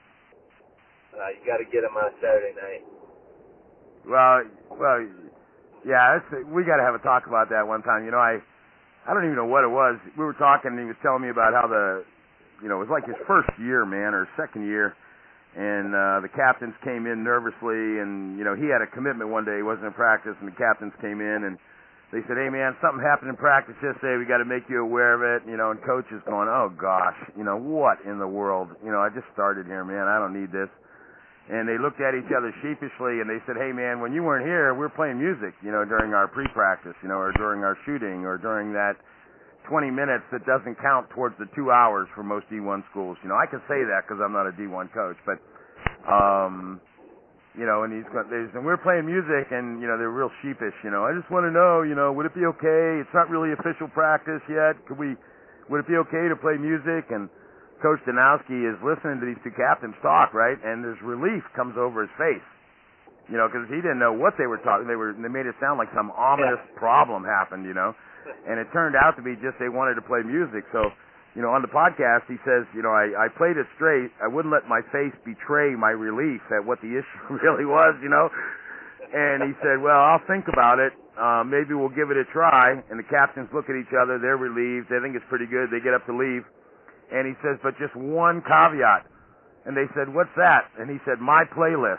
Uh, you got to get him on Saturday night. Well, well, yeah, that's, we got to have a talk about that one time. You know, I, I don't even know what it was. We were talking, and he was telling me about how the, you know, it was like his first year, man, or second year, and uh, the captains came in nervously, and you know, he had a commitment one day. He wasn't in practice, and the captains came in, and they said, "Hey, man, something happened in practice yesterday. We got to make you aware of it." You know, and coach is going, "Oh gosh, you know what in the world? You know, I just started here, man. I don't need this." And they looked at each other sheepishly, and they said, "Hey, man, when you weren't here, we were playing music, you know, during our pre-practice, you know, or during our shooting, or during that twenty minutes that doesn't count towards the two hours for most D one schools." You know, I can say that because I'm not a D one coach, but, um, you know, and he's got, and we're playing music, and you know, they're real sheepish. You know, I just want to know, you know, would it be okay? It's not really official practice yet. Could we? Would it be okay to play music? And Coach Danowski is listening to these two captains talk, right? And there's relief comes over his face, you know, because he didn't know what they were talking. They were they made it sound like some ominous problem happened, you know, and it turned out to be just they wanted to play music. So, you know, on the podcast he says, you know, I, I played it straight. I wouldn't let my face betray my relief at what the issue really was, you know. And he said, well, I'll think about it. Uh, maybe we'll give it a try. And the captains look at each other. They're relieved. They think it's pretty good. They get up to leave. And he says, but just one caveat. And they said, what's that? And he said, my playlist.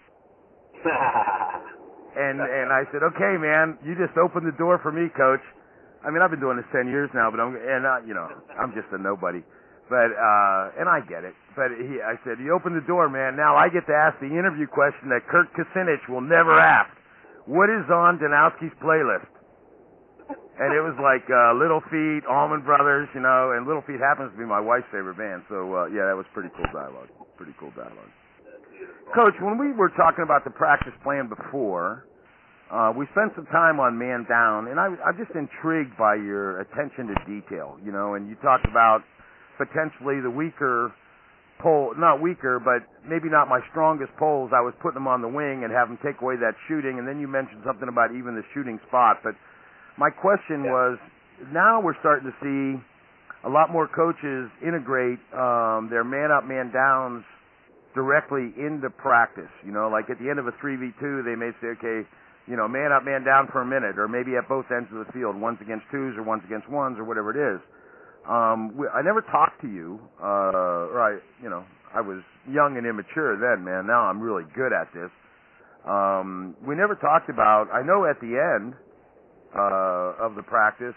and and I said, okay, man, you just opened the door for me, Coach. I mean, I've been doing this ten years now, but I'm, and uh, you know, I'm just a nobody. But, uh, and I get it. But he, I said, you opened the door, man. Now I get to ask the interview question that Kirk Kucinich will never ask. What is on Danowski's playlist? And it was like uh, Little Feat, Allman Brothers, you know, and Little Feat happens to be my wife's favorite band. So, uh, yeah, that was pretty cool dialogue. Pretty cool dialogue. Coach, when we were talking about the practice plan before, uh, we spent some time on man down, and I, I'm just intrigued by your attention to detail, you know, and you talked about potentially the weaker pole, not weaker, but maybe not my strongest poles. I was putting them on the wing and have them take away that shooting, and then you mentioned something about even the shooting spot, but my question yeah. was, now we're starting to see a lot more coaches integrate um, their man-up, man-downs directly into practice. You know, like at the end of a three v two, they may say, okay, you know, man-up, man-down for a minute, or maybe at both ends of the field, ones against twos or ones against ones or whatever it is. Um, we, I never talked to you, uh, or I, you know, I was young and immature then, man. Now I'm really good at this. Um, we never talked about, I know at the end, Uh, of the practice,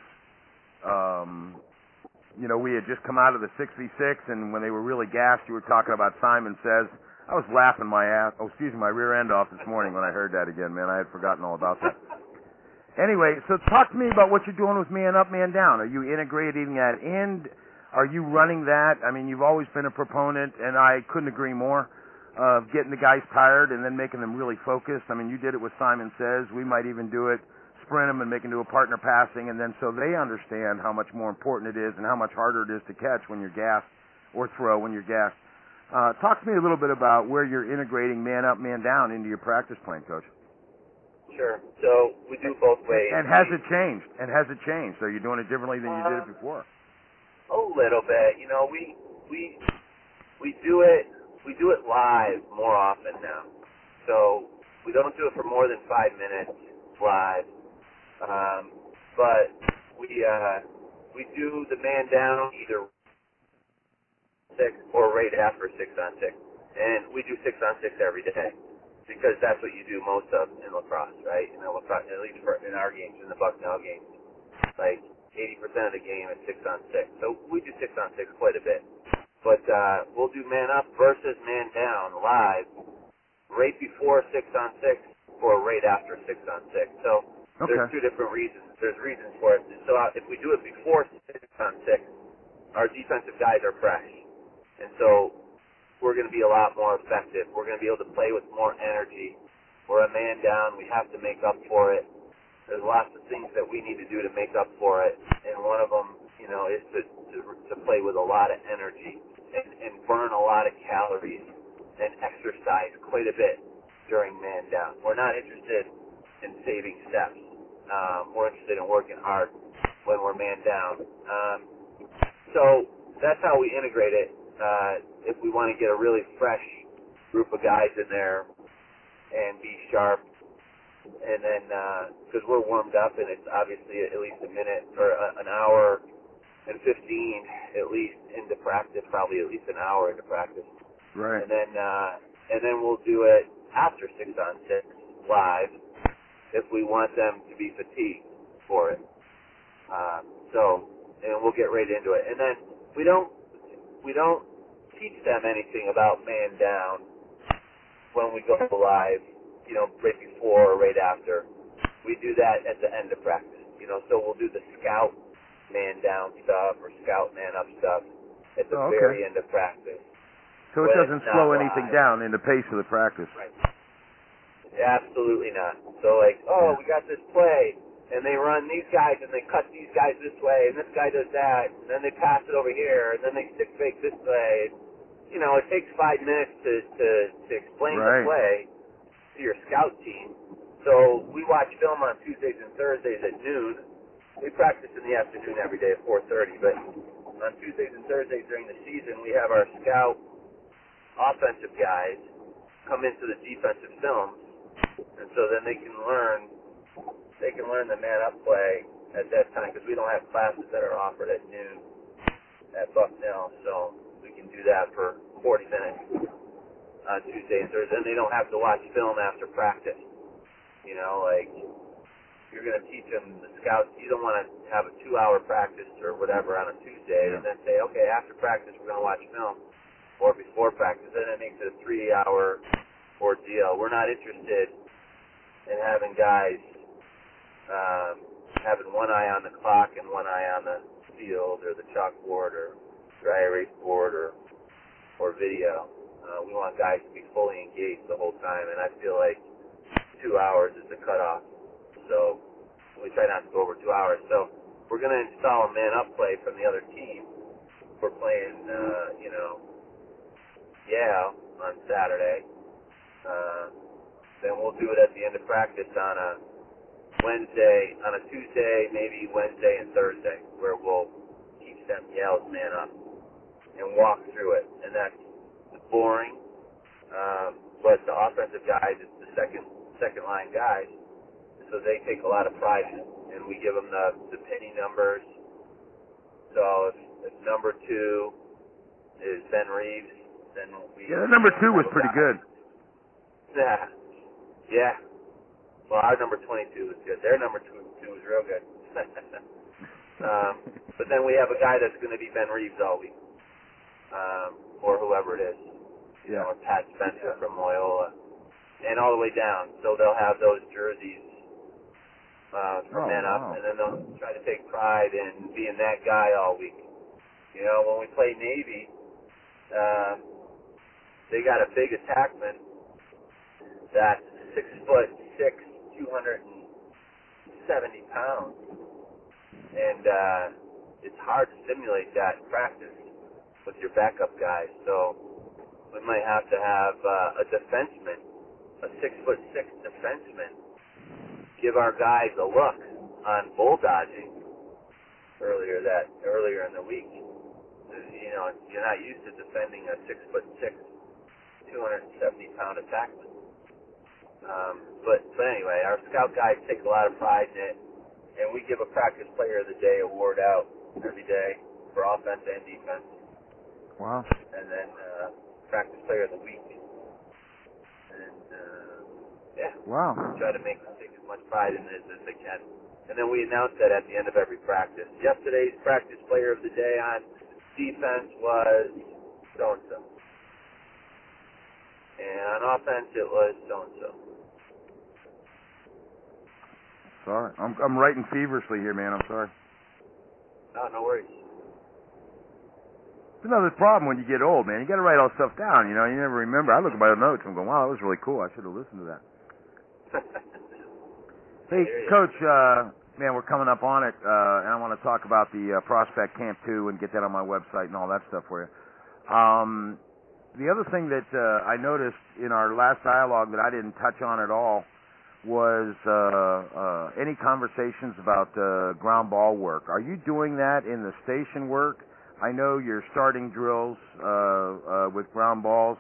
um, you know, we had just come out of the six v six, and when they were really gassed, you were talking about Simon Says. I was laughing my ass, oh, excuse me, my rear end off this morning when I heard that again, man. I had forgotten all about that. Anyway, so talk to me about what you're doing with man up, man down. Are you integrating that in? Are you running that? I mean, you've always been a proponent, and I couldn't agree more, of getting the guys tired and then making them really focused. I mean, you did it with Simon Says. We might even do it, sprint them and make them do a partner passing, and then so they understand how much more important it is and how much harder it is to catch when you're gassed or throw when you're gassed. Uh, talk to me a little bit about where you're integrating man up, man down into your practice plan, Coach. Sure. So we do both ways. And has it changed? And has it changed? Are you doing it differently than you did it before? A little bit. You know, we we we do it we do it live more often now. So we don't do it for more than five minutes live. Um, but we uh, we do the man down either six or right after six on six, and we do six on six every day because that's what you do most of in lacrosse, right? In the lacrosse, at least for in our games, in the Bucknell games, like eighty percent of the game is six on six. So we do six on six quite a bit, but uh, we'll do man up versus man down live right before six on six or right after six on six. So Okay. There's two different reasons. There's reasons for it. So uh, if we do it before six on six, our defensive guys are fresh. And so we're going to be a lot more effective. We're going to be able to play with more energy. We're a man down. We have to make up for it. There's lots of things that we need to do to make up for it. And one of them, you know, is to, to, to play with a lot of energy and, and burn a lot of calories and exercise quite a bit during man down. We're not interested in saving steps. Um, we're interested in working hard when we're man down. Um, so that's how we integrate it. Uh, if we want to get a really fresh group of guys in there and be sharp, and then because uh, we're warmed up and it's obviously at least a minute or a, an hour and fifteen at least into practice, probably at least an hour into practice. Right. And then uh, and then we'll do it after six on six live if we want them to be fatigued for it. Uh, so and we'll get right into it. And then we don't we don't teach them anything about man down when we go live, you know, right before or right after. We do that at the end of practice, you know, so we'll do the scout man down stuff or scout man up stuff at the oh, okay. very end of practice. So it doesn't slow anything down in the pace of the practice. Right. Absolutely not. So like, oh, yeah. we got this play, and they run these guys, and they cut these guys this way, and this guy does that, and then they pass it over here, and then they stick fake this way. You know, it takes five minutes to, to, to explain right. the play to your scout team. So we watch film on Tuesdays and Thursdays at noon. We practice in the afternoon every day at four thirty, but on Tuesdays and Thursdays during the season, we have our scout offensive guys come into the defensive films, and so then they can learn they can learn the man-up play at that time, because we don't have classes that are offered at noon at Bucknell, so we can do that for forty minutes on Tuesday and Thursday, and they don't have to watch film after practice. You know, like, you're going to teach them the scouts. You don't want to have a two-hour practice or whatever on a Tuesday, yeah. and then say, okay, after practice we're going to watch film, or before practice. Then it makes it a three-hour ordeal. We're not interested in having guys um, having one eye on the clock and one eye on the field or the chalkboard or dry erase board or or video. Uh, we want guys to be fully engaged the whole time, and I feel like two hours is the cutoff. So we try not to go over two hours. So we're going to install a man-up play from the other team. We're playing, uh, you know, yeah, on Saturday. Uh, then we'll do it at the end of practice on a Wednesday, on a Tuesday, maybe Wednesday and Thursday, where we'll teach them yells man up and walk through it. And that's boring, um, but the offensive guys, it's the second second line guys, so they take a lot of pride in it. And we give them the, the penny numbers. So if, if number two is Ben Reeves, then we... Yeah, number two was pretty good. Yeah. Yeah. Well, our number twenty-two was good. Their number two, two was real good. um, but then we have a guy that's going to be Ben Reeves all week, um, or whoever it is. Yeah. Or Pat Spencer yeah. from Loyola. And all the way down. So they'll have those jerseys uh, for oh, men up, wow. and then they'll try to take pride in being that guy all week. You know, when we play Navy, uh, they got a big attackman that's six foot six, two hundred seventy pounds, and uh, it's hard to simulate that in practice with your backup guys. So we might have to have uh, a defenseman, a six foot six defenseman, give our guys a look on bull dodging earlier that earlier in the week. You know, you're not used to defending a six foot six, two hundred seventy pound attackman. Um, but, but anyway, our scout guys take a lot of pride in it, and we give a practice player of the day award out every day for offense and defense. Wow. And then uh, practice player of the week. And uh, yeah, wow. Try to make them take as much pride in it as they can. And then we announce that at the end of every practice. Yesterday's practice player of the day on defense was so-and-so. And on offense, it was so-and-so. Sorry. I'm I'm writing feverishly here, man. I'm sorry. No, no worries. It's another problem when you get old, man. You got to write all stuff down. You know, you never remember. I look at my notes and I'm going, wow, that was really cool. I should have listened to that. Hey, Coach, uh, man, we're coming up on it, uh, and I want to talk about the uh, Prospect Camp two and get that on my website and all that stuff for you. Um, the other thing that uh, I noticed in our last dialogue that I didn't touch on at all was uh, uh, any conversations about uh, ground ball work. Are you doing that in the station work? I know you're starting drills uh, uh, with ground balls.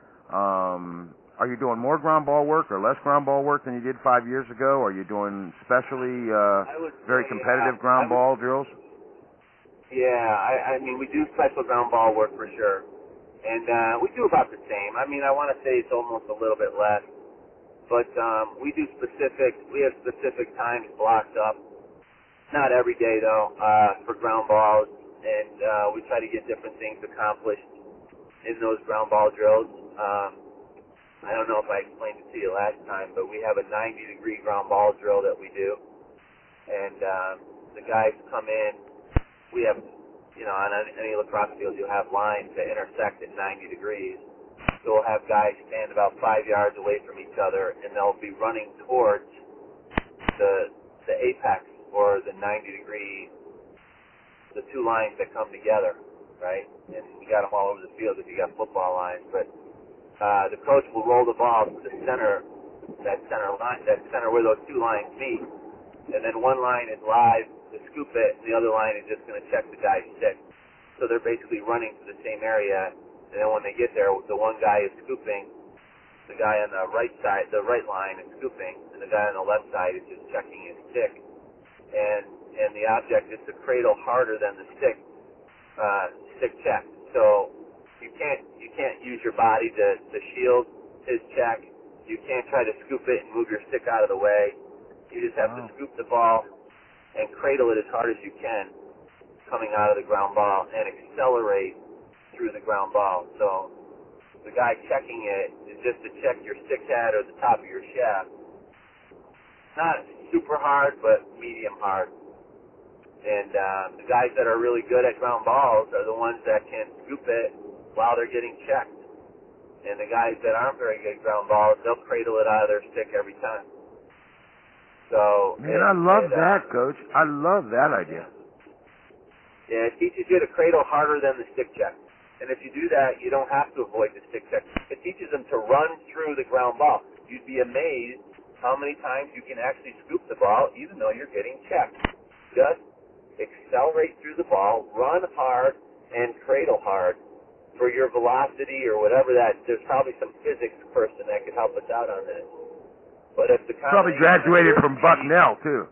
Um, are you doing more ground ball work or less ground ball work than you did five years ago? Are you doing specially uh, very competitive uh, ground would, ball drills? Yeah, I, I mean, we do special ground ball work for sure. And uh, we do about the same. I mean, I want to say it's almost a little bit less. But um, we do specific, we have specific times blocked up. Not every day, though, uh, for ground balls. And uh, we try to get different things accomplished in those ground ball drills. Um, I don't know if I explained it to you last time, but we have a ninety degree ground ball drill that we do. And um, the guys come in. We have, you know, on any lacrosse field, you'll have lines that intersect at ninety degrees. So we'll have guys stand about five yards away from each other, and they'll be running towards the the apex or the ninety degree, the two lines that come together, right? And you got them all over the field if you got football lines. But uh, the coach will roll the ball to the center, that center line, that center where those two lines meet, and then one line is live to scoop it, and the other line is just going to check the guy's stick. So they're basically running to the same area, and then when they get there, the one guy is scooping, the guy on the right side, the right line is scooping, and the guy on the left side is just checking his stick. And and the object is to cradle harder than the stick uh, stick check. So you can't you can't use your body to, to shield his check. You can't try to scoop it and move your stick out of the way. You just have wow. to scoop the ball and cradle it as hard as you can coming out of the ground ball and accelerate through the ground ball. So the guy checking it is just to check your stick head or the top of your shaft. Not super hard, but medium hard. And um, the guys that are really good at ground balls are the ones that can scoop it while they're getting checked. And the guys that aren't very good at ground balls, they'll cradle it out of their stick every time. So man, it, I love it, that, uh, Coach. I love that idea. Yeah, it teaches you to cradle harder than the stick check. And if you do that, you don't have to avoid the stick check. It teaches them to run through the ground ball. You'd be amazed how many times you can actually scoop the ball even though you're getting checked. Just accelerate through the ball, run hard, and cradle hard for your velocity or whatever that. There's probably some physics person that could help us out on this. But if the probably graduated from Bucknell too.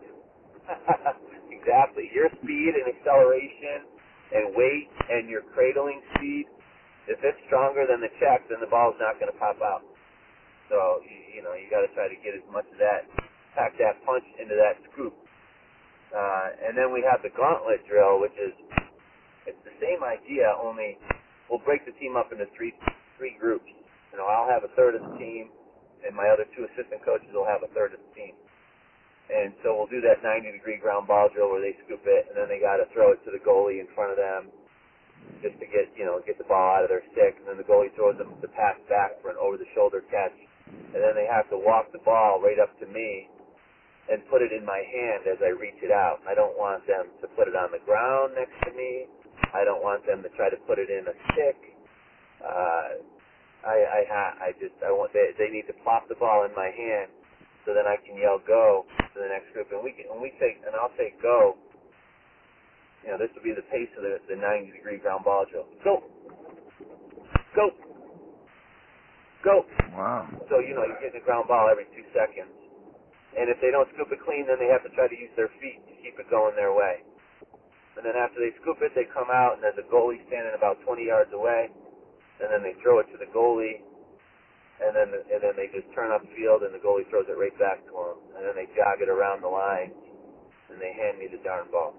Exactly. Your speed and acceleration and weight and your cradling speed, if it's stronger than the check, then the ball's not going to pop out. So, you, you know, you got to try to get as much of that, pack that punch into that scoop. Uh, and then we have the gauntlet drill, which is, it's the same idea, only we'll break the team up into three three groups. You know, I'll have a third of the team, and my other two assistant coaches will have a third of the team. And so we'll do that ninety degree ground ball drill where they scoop it, and then they got to throw it to the goalie in front of them just to get, you know, get the ball out of their stick. And then the goalie throws them the pass back for an over-the-shoulder catch. And then they have to walk the ball right up to me and put it in my hand as I reach it out. I don't want them to put it on the ground next to me. I don't want them to try to put it in a stick. Uh, I, I, ha- I just, I want, they, they need to plop the ball in my hand so then I can yell go to the next group. And we can, and we say, and I'll say go. You know, this will be the pace of the, the ninety degree ground ball drill. Go. Go. Go. Wow. So, you know, you're getting a ground ball every two seconds. And if they don't scoop it clean, then they have to try to use their feet to keep it going their way. And then after they scoop it, they come out, and there's a goalie standing about twenty yards away. And then they throw it to the goalie. And then and then they just turn upfield, and the goalie throws it right back to them. And then they jog it around the line, and they hand me the darn ball.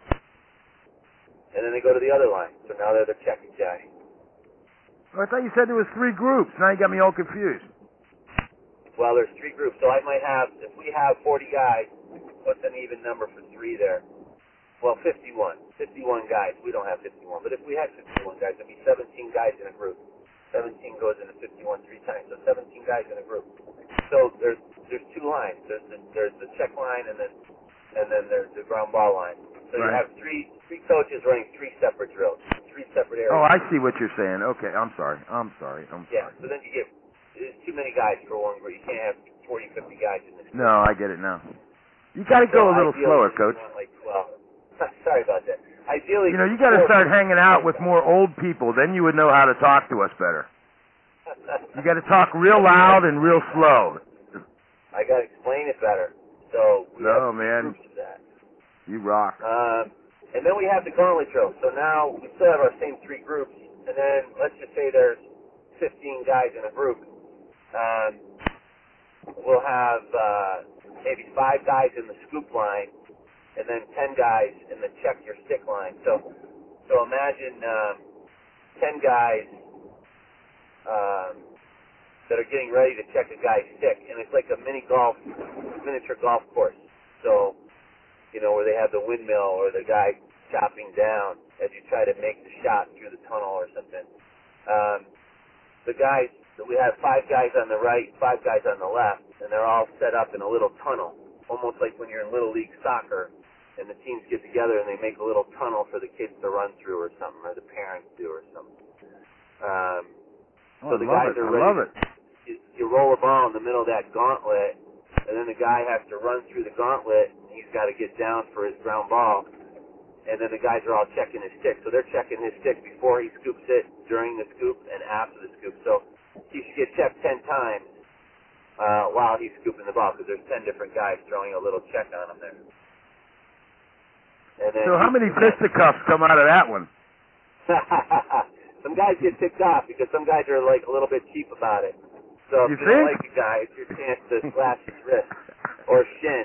And then they go to the other line. So now they're the checking guy. Well, I thought you said there was three groups. Now you got me all confused. Well, there's three groups. So I might have, if we have forty guys, what's an even number for three there? well, fifty-one. fifty-one guys. We don't have fifty-one. But if we had fifty-one guys, it'd be seventeen guys in a group. seventeen goes into fifty-one three times. So seventeen guys in a group. So there's there's two lines. There's the, there's the check line and then and then there's the ground ball line. So right. You have three three coaches running three separate drills, three separate areas. Oh, I see what you're saying. Okay, I'm sorry. I'm sorry. I'm yeah, sorry. so then you get, there's too many guys for one group. You can't have forty, fifty guys in this group. No, I get it now. You got to go so a little slower, Coach. Like twelve. Sorry about that. Ideally, you know, you got to start hanging out with more old people. Then you would know how to talk to us better. You got to talk real loud and real slow. I got to explain it better. So we no, have man. groups of that. You rock. Um, and then we have the gauntlet drill. So now we still have our same three groups. And then let's just say there's fifteen guys in a group. Um, we'll have uh, maybe five guys in the scoop line, and then ten guys in the check your stick line. So, so imagine um, ten guys um, that are getting ready to check a guy's stick, and it's like a mini golf, miniature golf course. So, you know, where they have the windmill or the guy chopping down as you try to make the shot through the tunnel or something. Um, the guys, we have five guys on the right, five guys on the left, and they're all set up in a little tunnel, almost like when you're in Little League soccer, and the teams get together and they make a little tunnel for the kids to run through or something, or the parents do or something. Um, oh, so the I love guys it. are I ready. love it. You, you roll a ball in the middle of that gauntlet, and then the guy has to run through the gauntlet. He's got to get down for his ground ball, and then the guys are all checking his stick. So they're checking his stick before he scoops it, during the scoop, and after the scoop. So he should get checked ten times uh, while he's scooping the ball, because there's ten different guys throwing a little check on him there. And then so how many fisticuffs come out of that one? Some guys get ticked off because some guys are like a little bit cheap about it. So if you, you think? don't like a guy, it's your chance to slash his wrist or shin.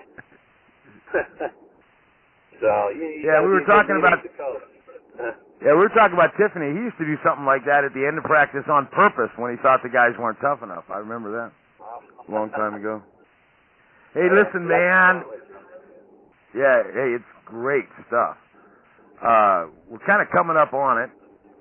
so you, you yeah, we were talking about. Yeah, we were talking about Tiffany. He used to do something like that at the end of practice on purpose when he thought the guys weren't tough enough. I remember that a long time ago. Hey, listen, man. Yeah, hey, it's great stuff. Uh, we're kind of coming up on it.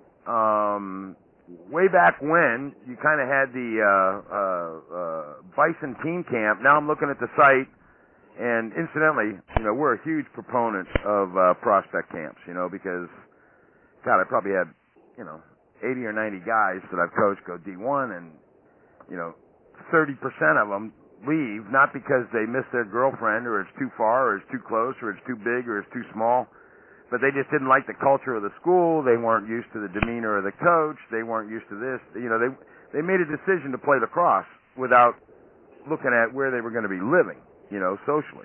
Um, way back when, you kind of had the uh, uh, uh, Bison Team Camp. Now I'm looking at the site, and incidentally, you know, we're a huge proponent of uh, prospect camps, you know, because, God, I probably had, you know, eighty or ninety guys that I've coached go D one, and, you know, thirty percent of them leave, not because they miss their girlfriend, or it's too far, or it's too close, or it's too big, or it's too small, but they just didn't like the culture of the school. They weren't used to the demeanor of the coach. They weren't used to this. You know, they they made a decision to play lacrosse without looking at where they were going to be living, you know, socially.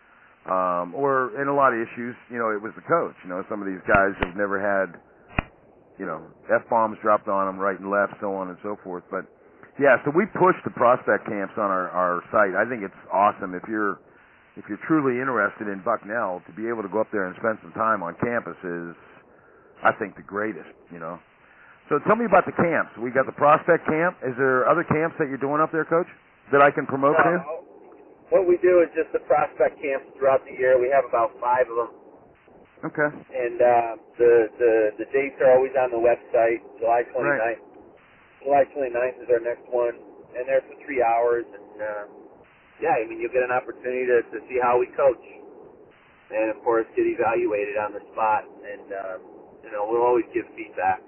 Um, or in a lot of issues, you know, it was the coach. You know, some of these guys have never had, you know, F-bombs dropped on them right and left, so on and so forth. But, yeah, so we push the prospect camps on our, our site. I think it's awesome. If you're if you're truly interested in Bucknell, to be able to go up there and spend some time on campus is, I think, the greatest, you know. So tell me about the camps. We got the prospect camp. Is there other camps that you're doing up there, Coach, that I can promote no, to you? What we do is just the prospect camps throughout the year. We have about five of them. Okay. And uh, the, the the dates are always on the website. July twenty-ninth. Right. July twenty-ninth is our next one, and they're for three hours. And uh, yeah, I mean, you'll get an opportunity to, to see how we coach, and of course get evaluated on the spot. And um, you know, we'll always give feedback.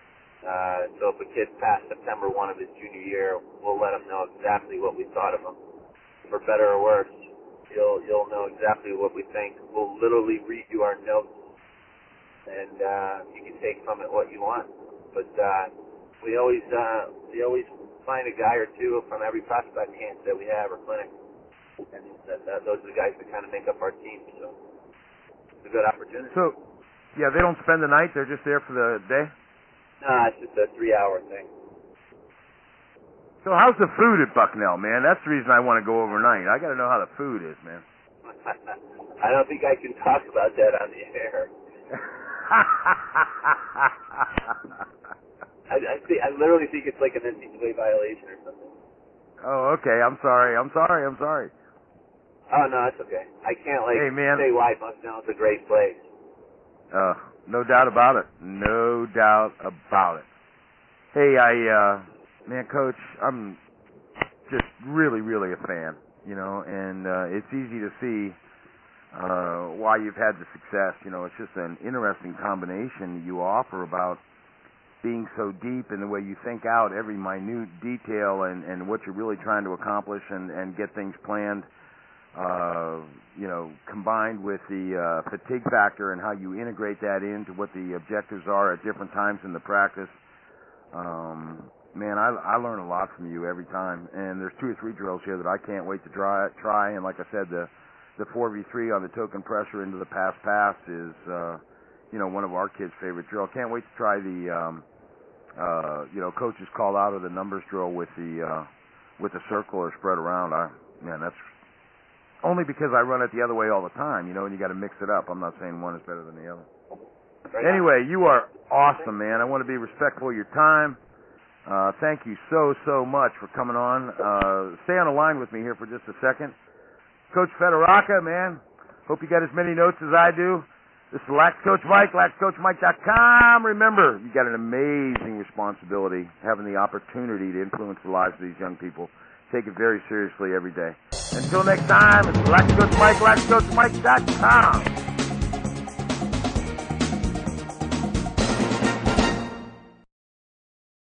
Uh, so if a kid's past September first of his junior year, we'll let him know exactly what we thought of him, for better or worse. You'll you'll know exactly what we think. We'll literally read you our notes, and uh, you can take from it what you want. But uh, we always uh, we always find a guy or two from every prospect camp that we have or clinic, and that, that, those are the guys that kind of make up our team. So it's a good opportunity. So, yeah, they don't spend the night; they're just there for the day. Nah, it's just a three-hour thing. So how's the food at Bucknell, man? That's the reason I want to go overnight. I got to know how the food is, man. I don't think I can talk about that on the air. I, I, think, I literally think it's like an N C double A violation or something. Oh, okay. I'm sorry. I'm sorry. I'm sorry. Oh, no, it's okay. I can't, like, hey, man. say why Bucknell is a great place. Uh, no doubt about it. No doubt about it. Hey, I, uh, man, Coach, I'm just really, really a fan, you know, and uh, it's easy to see uh, why you've had the success. You know, it's just an interesting combination you offer about being so deep in the way you think out every minute detail and, and what you're really trying to accomplish and, and get things planned, uh, you know, combined with the uh, fatigue factor and how you integrate that into what the objectives are at different times in the practice. Um, man, I, I learn a lot from you every time, and there's two or three drills here that I can't wait to try. try. And like I said, the the four v three on the token pressure into the pass-pass is, uh, you know, one of our kids' favorite drill. Can't wait to try the, um, uh, you know, coaches call out of the numbers drill with the uh, with the circle or spread around. I, man, that's only because I run it the other way all the time, you know, and you got to mix it up. I'm not saying one is better than the other. Right. Anyway, you are awesome, man. I want to be respectful of your time. Uh, thank you so, so much for coming on. Uh, stay on the line with me here for just a second. Coach Federaca, man, hope you got as many notes as I do. This is Lax Coach Mike, lax coach mike dot com. Remember, you got an amazing responsibility having the opportunity to influence the lives of these young people. Take it very seriously every day. Until next time, it's Lax Coach Mike, lax coach mike dot com.